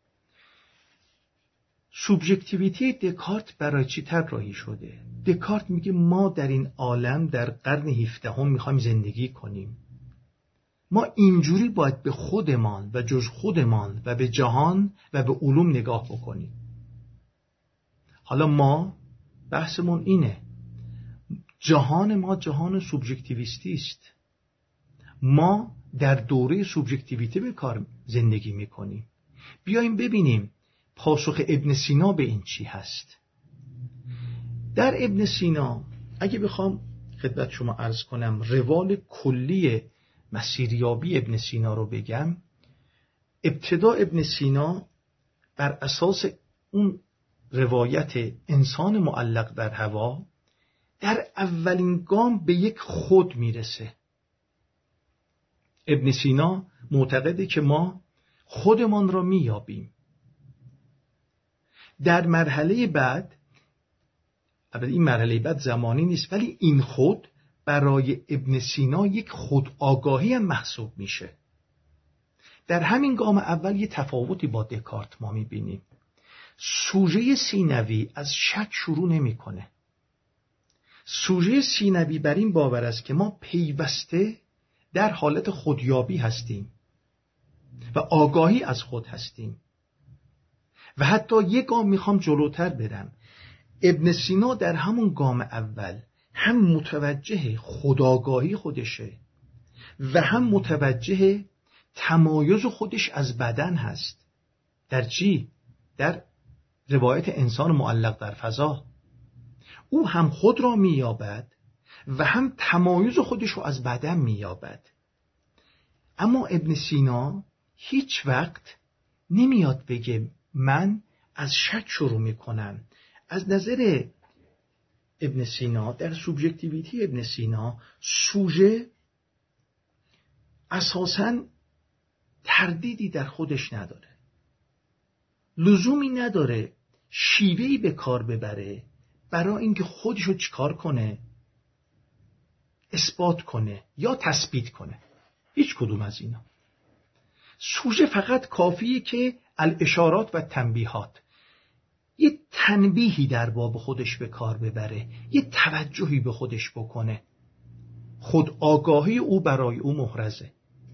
سوبژکتیویته دکارت برای چی طراحی شده؟ دکارت میگه ما در این عالم در قرن 17 میخوایم زندگی کنیم. ما اینجوری باید به خودمان و جز خودمان و به جهان و به علوم نگاه بکنیم. حالا ما بحثمون اینه، جهان ما جهان سوبژکتیویستی است. ما در دوره سوبژکتیویته به کار زندگی میکنیم. بیایم ببینیم پاسخ ابن سینا به این چی هست. در ابن سینا اگه بخوام خدمت شما عرض کنم روال کلی مسیریابی ابن سینا رو بگم، ابتدا ابن سینا بر اساس اون روایت انسان معلق در هوا در اولین گام به یک خود میرسه. ابن سینا معتقده که ما خودمان را میابیم. در مرحله بعد البته این مرحله بعد زمانی نیست، ولی این خود برای ابن سینا یک خود آگاهی هم محسوب میشه. در همین گام اول یه تفاوتی با دکارت ما میبینیم. سوژه سینوی از شک شروع نمیکنه. سوژه سینوی بر این باور است که ما پیوسته در حالت خودیابی هستیم و آگاهی از خود هستیم. و حتی یک گام میخوام جلوتر برم. ابن سینا در همون گام اول هم متوجه خودآگاهی خودشه و هم متوجه تمایز خودش از بدن هست. در چی؟ در روایت انسان معلق در فضا. او هم خود را مییابد و هم تمایز خودش رو از بدن مییابد. اما ابن سینا هیچ وقت نمیاد بگه من از شک شروع میکنم. از نظر ابن سینا، در سوبژکتیویتی ابن سینا، سوژه اساساً تردیدی در خودش نداره، لزومی نداره شیوهی به کار ببره برای اینکه خودش رو چیکار کنه، اثبات کنه یا تثبیت کنه. هیچ کدوم از اینا. سوژه فقط کافیه که الاشارات و تنبیهات، یه تنبیهی در باب خودش به کار ببره، یه توجهی به خودش بکنه. خود آگاهی او برای او محرزه.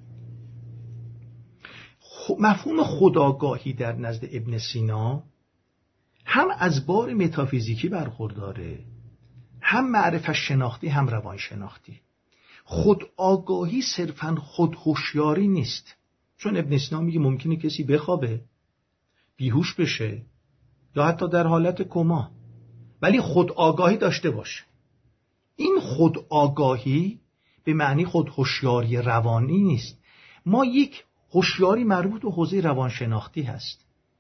مفهوم خودآگاهی در نزد ابن سینا هم از بار متافیزیکی برخورداره، هم معرفت شناختی، هم روان شناختی. خودآگاهی صرفاً خودهوشیاری نیست، چون ابن سینا میگه ممکنه کسی بخوابه، بیهوش بشه یا حتی در حالت کما، ولی خودآگاهی داشته باشه. این خودآگاهی به معنی خودهوشیاری روانی نیست. ما یک هوشیاری مربوط به حوزه روانشناختی هست.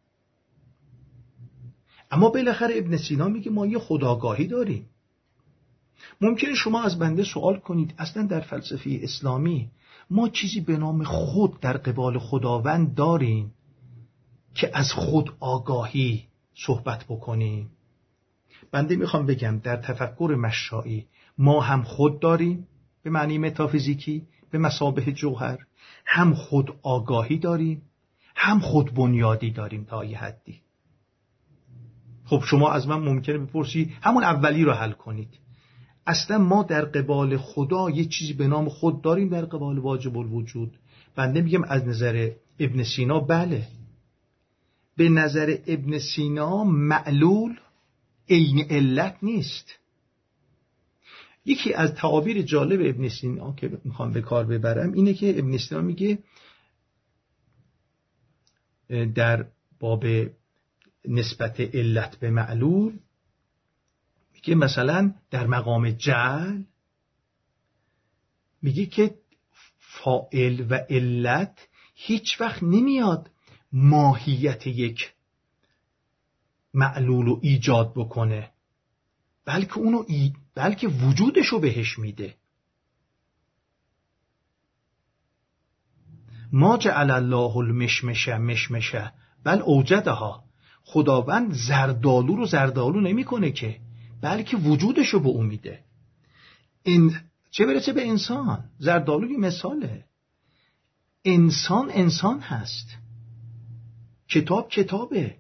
اما بالاخره ابن سینا میگه ما یه خودآگاهی داریم. ممکنه شما از بنده سوال کنید اصلا در فلسفه اسلامی ما چیزی به نام خود در قبال خداوند داریم که از خودآگاهی صحبت بکنیم؟ بنده میخوام بگم در تفکر مشائی ما هم خود داریم به معنی متافیزیکی به مثابه جوهر، هم خود آگاهی داریم، هم خود بنیادی داریم تا یه حدی. خب شما از من ممکنه بپرسی همون اولی رو حل کنید. اصلا ما در قبال خدا یه چیزی به نام خود داریم در قبال واجب الوجود؟ بنده میگم از نظر ابن سینا بله. به نظر ابن سینا معلول عین علت نیست. یکی از تعابیر جالب ابن سینا که میخوام به کار ببرم اینه که ابن سینا میگه در باب نسبت علت به معلول، میگه مثلا در مقام جعل میگه که فاعل و علت هیچ وقت نمیاد ماهیت یک معلول رو ایجاد بکنه، بلکه وجودشو بهش میده. ما جعل الله المشمشه مشمشه بل اوجدها. خداوند زردالو رو زردالو نمیکنه که، بلکه وجودشو به اون میده. چه برسه به انسان؟ زردالو یه مثاله. انسان هست، کتاب کتابه،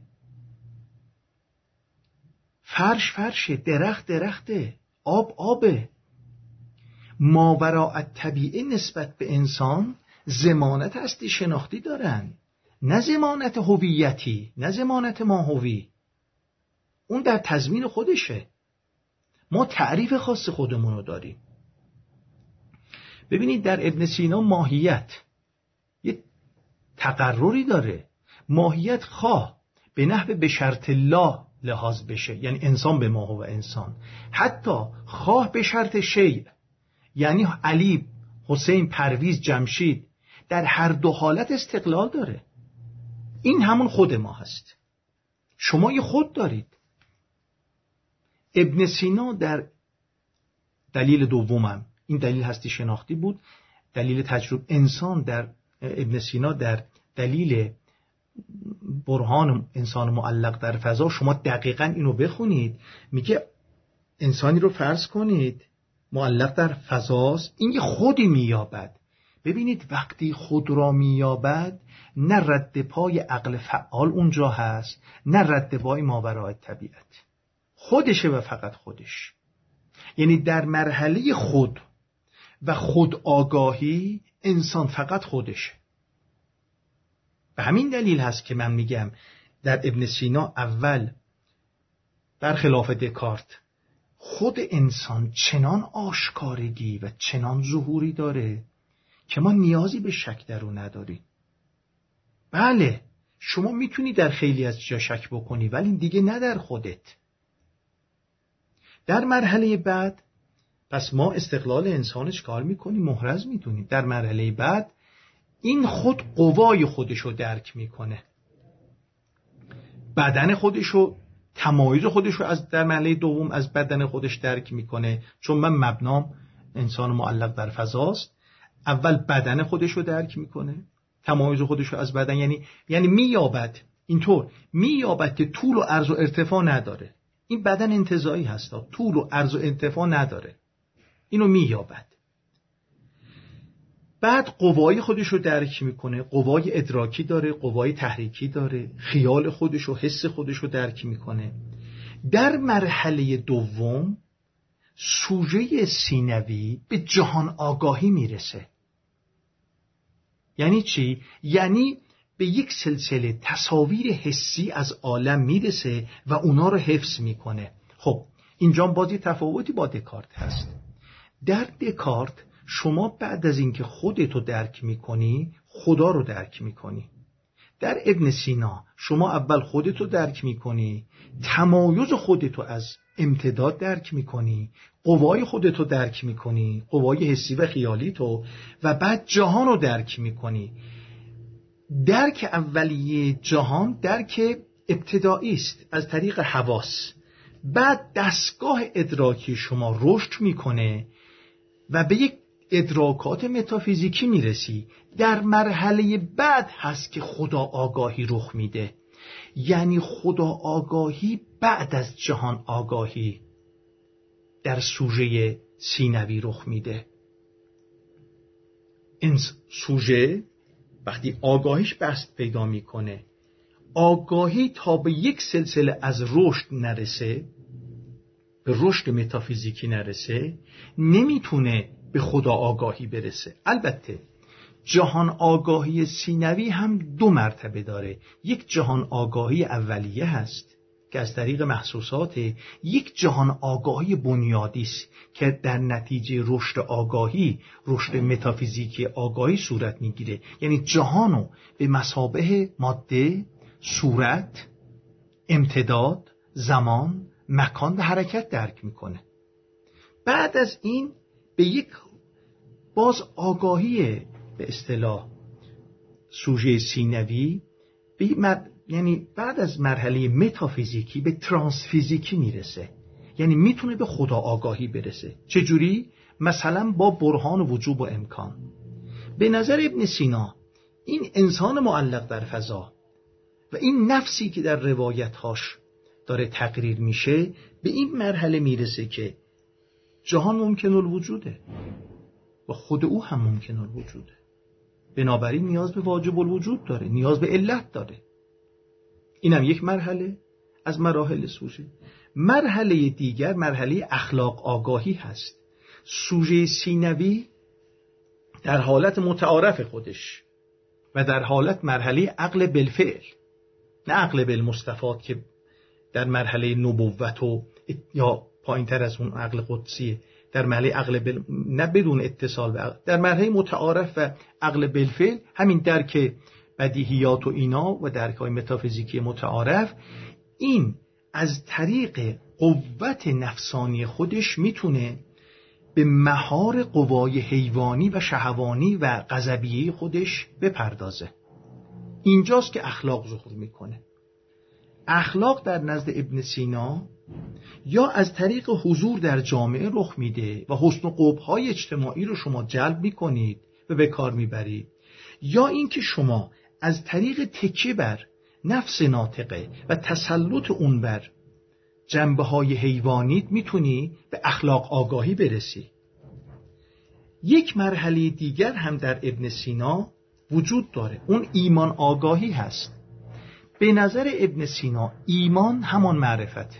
فرشه، درخته، آبه. ماوراء الطبیعه نسبت به انسان ضمانت هستی شناختی دارن، نه ضمانت هویتی، نه ضمانت ماهوی. اون در تضمین خودشه. ما تعریف خاص خودمون رو داریم. ببینید در ابن سینا ماهیت یه تقرری داره. ماهیت خواه به نحو به شرط الله لحاظ بشه، یعنی انسان به ماهو و انسان، حتی خواه به شرط شیء، یعنی علی، حسین، پرویز، جمشید، در هر دو حالت استقلال داره. این همون خود ما هست. شما یه خود دارید. ابن سینا در دلیل دومم، این دلیل هستی شناختی بود، دلیل تجربه انسان، در ابن سینا در دلیل برهان انسان معلق در فضا، شما دقیقاً اینو بخونید، میگه انسانی رو فرض کنید معلق در فضاست، این یه خودی مییابد. ببینید وقتی خود را مییابد نه رد پای عقل فعال اونجا هست، نه رد پای ماورای طبیعت، خودشه و فقط خودش. یعنی در مرحله خود و خود آگاهی انسان فقط خودشه. به همین دلیل هست که من میگم در ابن سینا اول برخلاف دکارت خود انسان چنان آشکارگی و چنان ظهوری داره که ما نیازی به شک در او نداریم. بله شما میتونی در خیلی از جا شک بکنی ولی دیگه نه در خودت. در مرحله بعد پس ما استقلال انسان چکار میکنیم؟ محرز میدونیم. در مرحله بعد این خود قوای خودشو درک میکنه، بدن خودشو، تمایز خودشو از در مرحله دوم از بدن خودش درک میکنه. چون من مبنام انسان معلق در فضاست، اول بدن خودشو درک میکنه، تمایز خودشو از بدن، یعنی مییابد، اینطور مییابد که طول و عرض و ارتفاع نداره. این بدن انتزاعی هستا، طول و عرض و ارتفاع نداره، اینو مییابد. بعد قوای خودش رو درک میکنه، قوای ادراکی داره، قوای تحریکی داره، خیال خودش و حس خودش رو درک میکنه. در مرحله دوم سوژه سینوی به جهان آگاهی میرسه. یعنی چی؟ یعنی به یک سلسله تصاویر حسی از عالم میرسه و اونا رو حفظ میکنه. خب اینجا بازی تفاوتی با دکارت هست. در دکارت شما بعد از اینکه خودتو درک میکنی خدا رو درک میکنی. در ابن سینا شما اول خودتو درک میکنی، تمایز خودتو از امتداد درک میکنی، قوای خودتو درک میکنی، قوای حسی و خیالی تو، و بعد جهان رو درک میکنی. درک اولیه جهان درک ابتدایی است از طریق حواس. بعد دستگاه ادراکی شما رشد میکنه و به یک ادراکات متافیزیکی میرسی. در مرحله بعد هست که خدا آگاهی رخ میده. یعنی خدا آگاهی بعد از جهان آگاهی در سوژه سینوی رخ میده. این سوژه وقتی آگاهیش بست پیدا میکنه، آگاهی تا به یک سلسله از رشد نرسه، به رشد متافیزیکی نرسه، نمیتونه به خدا آگاهی برسه. البته جهان آگاهی سینوی هم دو مرتبه داره. یک جهان آگاهی اولیه هست که از طریق محسوسات، یک جهان آگاهی بنیادی است که در نتیجه رشد آگاهی، رشد متافیزیکی آگاهی صورت میگیره. یعنی جهانو به مثابه ماده، صورت، امتداد، زمان، مکان و حرکت درک میکنه. بعد از این به یک باز آگاهی به اصطلاح سوژه سینوی یعنی بعد از مرحله متافیزیکی به ترانسفیزیکی میرسه. یعنی میتونه به خدا آگاهی برسه. چجوری؟ مثلا با برهان وجوب و امکان. به نظر ابن سینا این انسان معلق در فضا و این نفسی که در روایت‌هاش داره تقریر میشه به این مرحله میرسه که جهان ممکن الوجوده و خود او هم ممکن الوجوده. بنابراین نیاز به واجب الوجود داره، نیاز به علت داره. اینم یک مرحله از مراحل سوژه. مرحله دیگر مرحله اخلاق آگاهی هست. سوژه سینوی در حالت متعارف خودش و در حالت مرحله عقل بالفعل، نه عقل بالمستفاد که در مرحله نبوت و یا پایین تر از اون عقل قدسیه، در مرحله عقل نه بدون اتصال به عقل، در مرحله متعارف و عقل بالفعل، همین درک بدیهیات و اینا و درک‌های متافیزیکی متعارف، این از طریق قوت نفسانی خودش میتونه به مهار قوای حیوانی و شهوانی و غضبیه خودش بپردازه. اینجاست که اخلاق ظهور میکنه. اخلاق در نزد ابن سینا یا از طریق حضور در جامعه رخ میده و حسن و قبح‌های اجتماعی رو شما جلب میکنید و به کار میبرید، یا اینکه شما از طریق تکیه بر نفس ناطقه و تسلط اون بر جنبه‌های حیوانیت میتونی به اخلاق آگاهی برسی. یک مرحله دیگر هم در ابن سینا وجود داره، اون ایمان آگاهی هست. به نظر ابن سینا ایمان همان معرفت.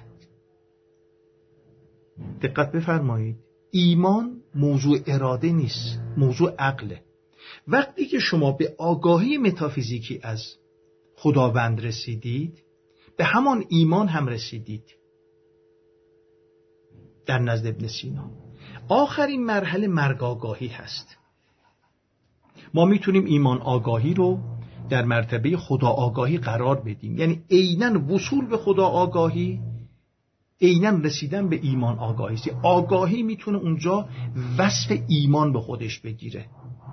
دقت بفرمایید، ایمان موضوع اراده نیست، موضوع عقله. وقتی که شما به آگاهی متافیزیکی از خداوند رسیدید، به همان ایمان هم رسیدید در نزد ابن سینا. آخرین مرحله مرگ آگاهی هست. ما میتونیم ایمان آگاهی رو در مرتبه خدا آگاهی قرار بدیم، یعنی عیناً وصول به خدا آگاهی، عیناً رسیدن به ایمان آگاهی. آگاهی میتونه اونجا وصف ایمان به خودش بگیره.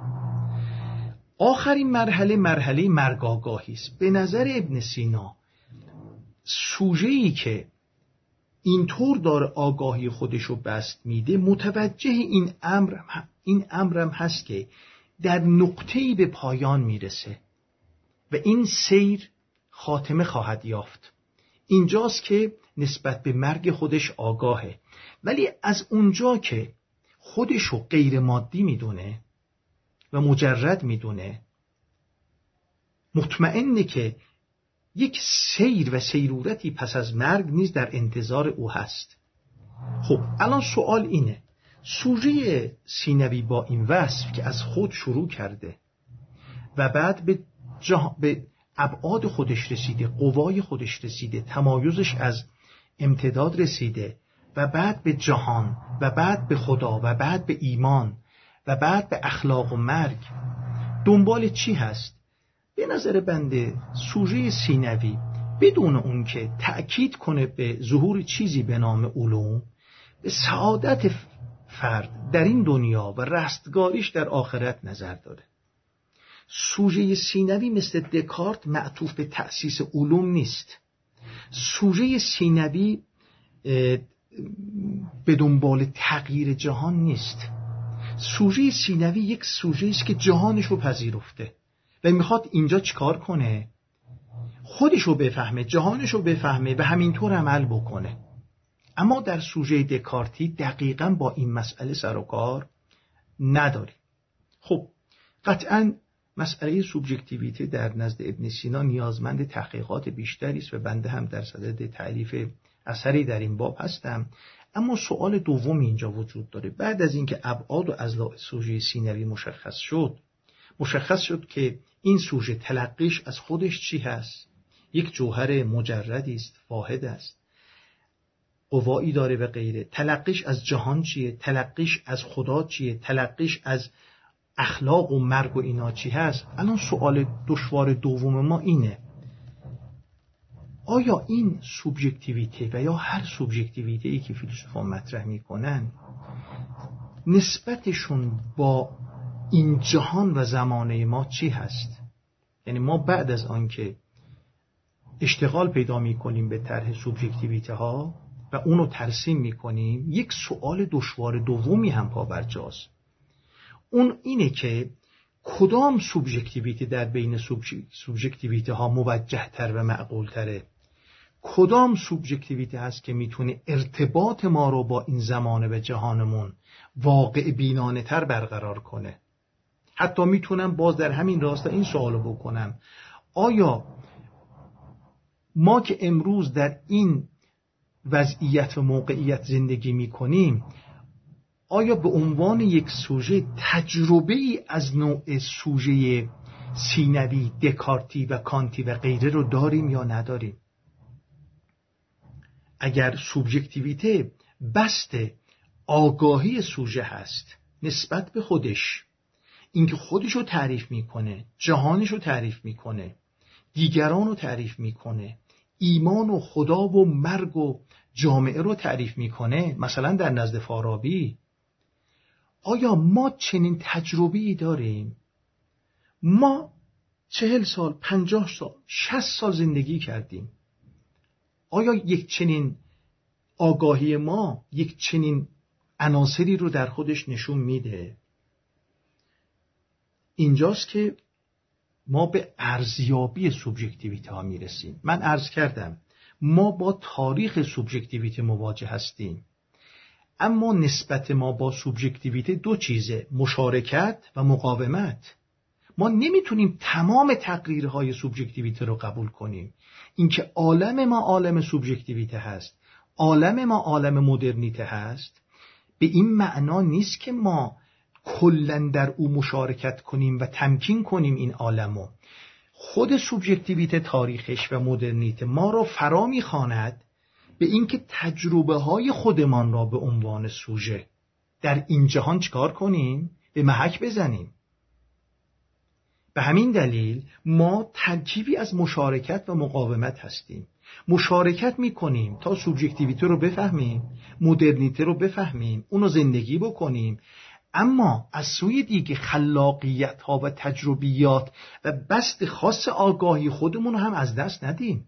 آخرین مرحله مرحله مرگ آگاهی است. به نظر ابن سینا سوژه‌ای که اینطور داره آگاهی خودش رو بست میده، متوجه این امرم هست که در نقطه‌ای به پایان میرسه و این سیر خاتمه خواهد یافت. اینجاست که نسبت به مرگ خودش آگاهه، ولی از اونجا که خودش رو غیر مادی میدونه و مجرد میدونه، مطمئنه که یک سیر و سیرورتی پس از مرگ نیز در انتظار او هست. خب الان سوال اینه، سوژه سینوی با این وصف که از خود شروع کرده و بعد به ابعاد خودش رسیده، قوای خودش رسیده، تمایزش از امتداد رسیده و بعد به جهان و بعد به خدا و بعد به ایمان و بعد به اخلاق و مرگ، دنبال چی هست؟ به نظر بنده سوژه سینوی بدون اون که تأکید کنه به ظهور چیزی به نام علوم، به سعادت فرد در این دنیا و رستگاریش در آخرت نظر داره. سوژه سینوی مثل دکارت معطوف به تأسیس علوم نیست. سوژه سینوی به دنبال تغییر جهان نیست. سوژه سینوی یک سوژه است که جهانش رو پذیرفته و میخواد اینجا چیکار کنه؟ خودش رو بفهمه، جهانش رو بفهمه و همینطور عمل بکنه. اما در سوژه دکارتی دقیقاً با این مسئله سر و کار نداری. خب قطعاً مسئله سوبژکتیویته در نزد ابن سینا نیازمند تحقیقات بیشتری است و بنده هم در صدد تألیف اثری در این باب هستم. اما سوال دومی اینجا وجود داره. بعد از اینکه ابعاد و اضلاع سوژه سینوی مشخص شد که این سوژه تلقیش از خودش چی هست؟ یک جوهر مجردی است، واحد است، قوایی داره و غیره. تلقیش از جهان چیه؟ تلقیش از خدا چیه؟ تلقیش از اخلاق و مرگ و اینا چی هست؟ الان سوال دشوار دوم ما اینه، آیا این سوبژکتیویته و یا هر سوبژکتیویته‌ای که فیلسوفان مطرح میکنن نسبتشون با این جهان و زمانه ما چی هست؟ یعنی ما بعد از آن که اشتغال پیدا میکنیم به طرح سوبژکتیویته ها و اونو ترسیم میکنیم، یک سوال دشوار دومی هم پابرجاست. اون اینه که کدام سوبژکتیویته در بین سوبژکتیویته ها موجه تر و معقول تره؟ کدام سوبژکتیویته هست که میتونه ارتباط ما رو با این زمانه و جهانمون واقع بینانه تر برقرار کنه؟ حتی میتونم باز در همین راستا این سوالو بکنم، آیا ما که امروز در این وضعیت و موقعیت زندگی میکنیم، آیا به عنوان یک سوژه تجربه ای از نوع سوژه سینوی، دکارتی و کانتی و غیره رو داریم یا نداریم؟ اگر سوبژکتیویته بست آگاهی سوژه هست نسبت به خودش، اینکه خودش رو تعریف میکنه، جهانش رو تعریف میکنه، دیگران رو تعریف میکنه، ایمان و خدا و مرگ و جامعه رو تعریف میکنه، مثلا در نزد فارابی، آیا ما چنین تجربه‌ای داریم؟ ما 40 سال، 50 سال، 60 سال زندگی کردیم. آیا یک چنین آگاهی ما یک چنین عناصری رو در خودش نشون میده؟ اینجاست که ما به ارزیابی سوبژکتیویته ها میرسیم. من عرض کردم ما با تاریخ سوبژکتیویته مواجه هستیم، اما نسبت ما با سوبژکتیویته دو چیزه: مشارکت و مقاومت. ما نمیتونیم تمام تقریرهای سوبژکتیویته رو قبول کنیم. اینکه عالم ما عالم سوبژکتیویته هست، عالم ما عالم مدرنیته هست، به این معنا نیست که ما کلاً در او مشارکت کنیم و تمکین کنیم این عالمو. خود سوبژکتیویته تاریخش و مدرنیته ما را فرا می‌خواند به اینکه تجربه های خودمان را به عنوان سوژه در این جهان چکار کنیم؟ به محک بزنیم. به همین دلیل ما ترکیبی از مشارکت و مقاومت هستیم. مشارکت میکنیم تا سوبژکتیویته رو بفهمیم، مدرنیته رو بفهمیم، اونو زندگی بکنیم، اما از سوی دیگه خلاقیت ها و تجربیات و بست خاص آگاهی خودمون رو هم از دست ندیم.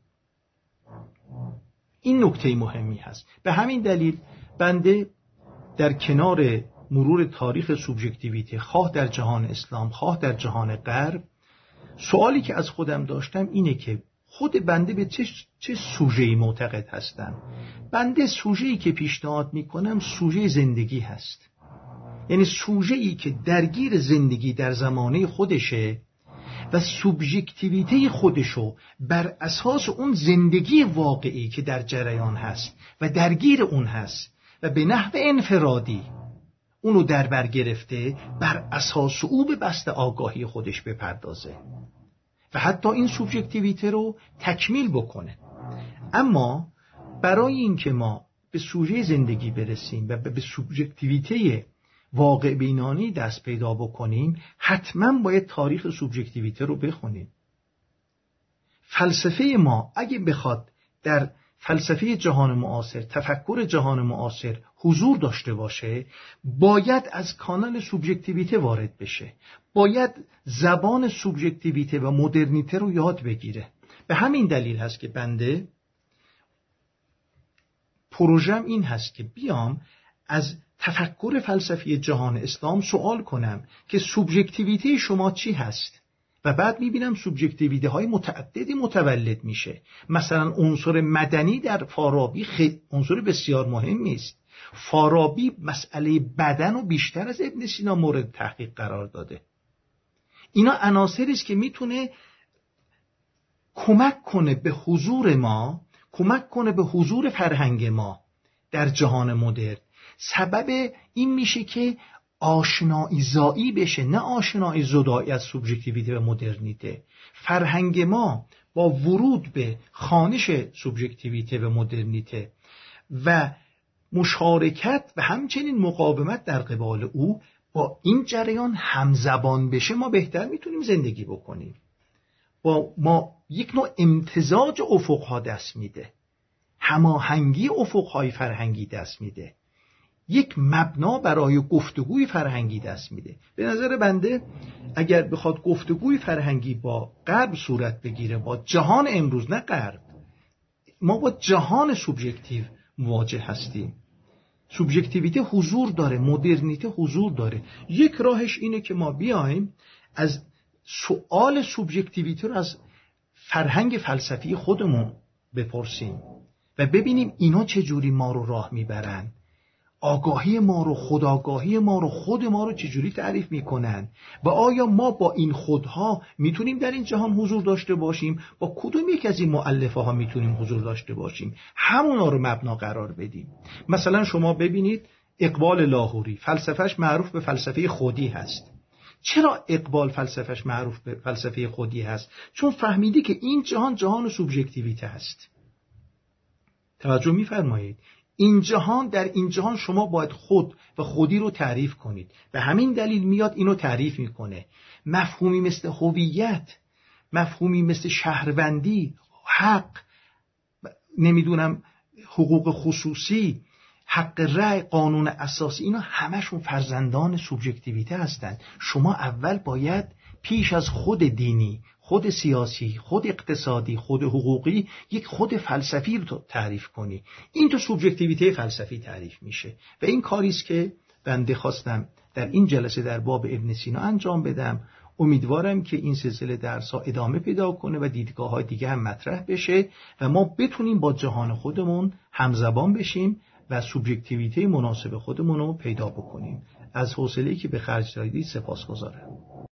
این نکته مهمی هست. به همین دلیل بنده در کنار مرور تاریخ سوبژکتیویته، خواه در جهان اسلام خواه در جهان غرب، سوالی که از خودم داشتم اینه که خود بنده به چه سوژه‌ای معتقد هستم. بنده سوژه‌ای که پیشنهاد میکنم سوژه زندگی هست، یعنی سوژه‌ای که درگیر زندگی در زمانه خودشه و سوبژکتیویته خودشو بر اساس اون زندگی واقعی که در جریان هست و درگیر اون هست و به نحو انفرادی اونو در بر گرفته، بر اساس او به بسط آگاهی خودش بپردازه و حتی این سوبژکتیویته رو تکمیل بکنه. اما برای اینکه ما به سوژه زندگی برسیم و به سوبژکتیویته واقع بینانه دست پیدا بکنیم، حتما باید تاریخ سوبژکتیویته رو بخونیم. فلسفه ما اگه بخواد در فلسفه جهان معاصر، تفکر جهان معاصر حضور داشته باشه، باید از کانال سوبژکتیویته وارد بشه، باید زبان سوبژکتیویته و مدرنیته رو یاد بگیره. به همین دلیل هست که بنده پروژم این هست که بیام از تفکر فلسفی جهان اسلام سوال کنم که سوبژکتیویته شما چی هست، و بعد میبینم سوبژکتیویته های متعددی متولد میشه. مثلا عنصر مدنی در فارابی عنصر بسیار مهمی است. فارابی مسئله بدن رو بیشتر از ابن سینا مورد تحقیق قرار داده. اینا عناصری است که میتونه کمک کنه به حضور ما، کمک کنه به حضور فرهنگ ما در جهان مدرن. سبب این میشه که آشنایی زایی بشه، نه آشنایی زدایی از سوبژکتیویته و مدرنیته. فرهنگ ما با ورود به خوانش سوبژکتیویته و مدرنیته و مشارکت و همچنین مقاومت در قبال او با این جریان همزبان بشه، ما بهتر میتونیم زندگی بکنیم. با ما یک نوع امتزاج افقها دست میده، هماهنگی افقهای فرهنگی دست میده، یک مبنا برای گفتگوی فرهنگی دست میده. به نظر بنده اگر بخواد گفتگوی فرهنگی با غرب صورت بگیره، با جهان امروز نه غرب، ما با جهان سوبژکتیو مواجه هستیم. سوبژکتیویته حضور داره، مدرنیته حضور داره. یک راهش اینه که ما بیایم از سؤال سوبژکتیویته رو از فرهنگ فلسفی خودمون بپرسیم و ببینیم اینا چجوری ما رو راه میبرن، آگاهی ما رو، خودآگاهی ما رو، خود ما رو چجوری تعریف میکنن و آیا ما با این خودها میتونیم در این جهان حضور داشته باشیم، با کدوم یک از این مؤلفه ها میتونیم حضور داشته باشیم، همونا رو مبنا قرار بدیم. مثلا شما ببینید اقبال لاهوری فلسفهش معروف به فلسفه خودی هست. چرا اقبال فلسفهش معروف به فلسفه خودی هست؟ چون فهمیده که این جهان جهان سوبژکتیویته هست. توجه میفرمایید؟ این جهان، در این جهان شما باید خود و خودی رو تعریف کنید. به همین دلیل میاد اینو تعریف میکنه. مفهومی مثل هویت، مفهومی مثل شهروندی، حق، نمیدونم حقوق خصوصی، حق رأی، قانون اساسی، اینا همشون فرزندان سوبژکتیویته هستند. شما اول باید پیش از خود دینی، خود سیاسی، خود اقتصادی، خود حقوقی، یک خود فلسفی رو تعریف کنی. این تو سوبژکتیویته فلسفی تعریف میشه و این کاری است که بنده خواستم در این جلسه در باب ابن سینا انجام بدم. امیدوارم که این سلسله درس‌ها ادامه پیدا کنه و دیدگاه‌های دیگه هم مطرح بشه و ما بتونیم با جهان خودمون همزبان بشیم و سوبژکتیویته مناسب خودمون رو پیدا بکنیم. از حوصله‌ای که به خرج دادید سپاسگزارم.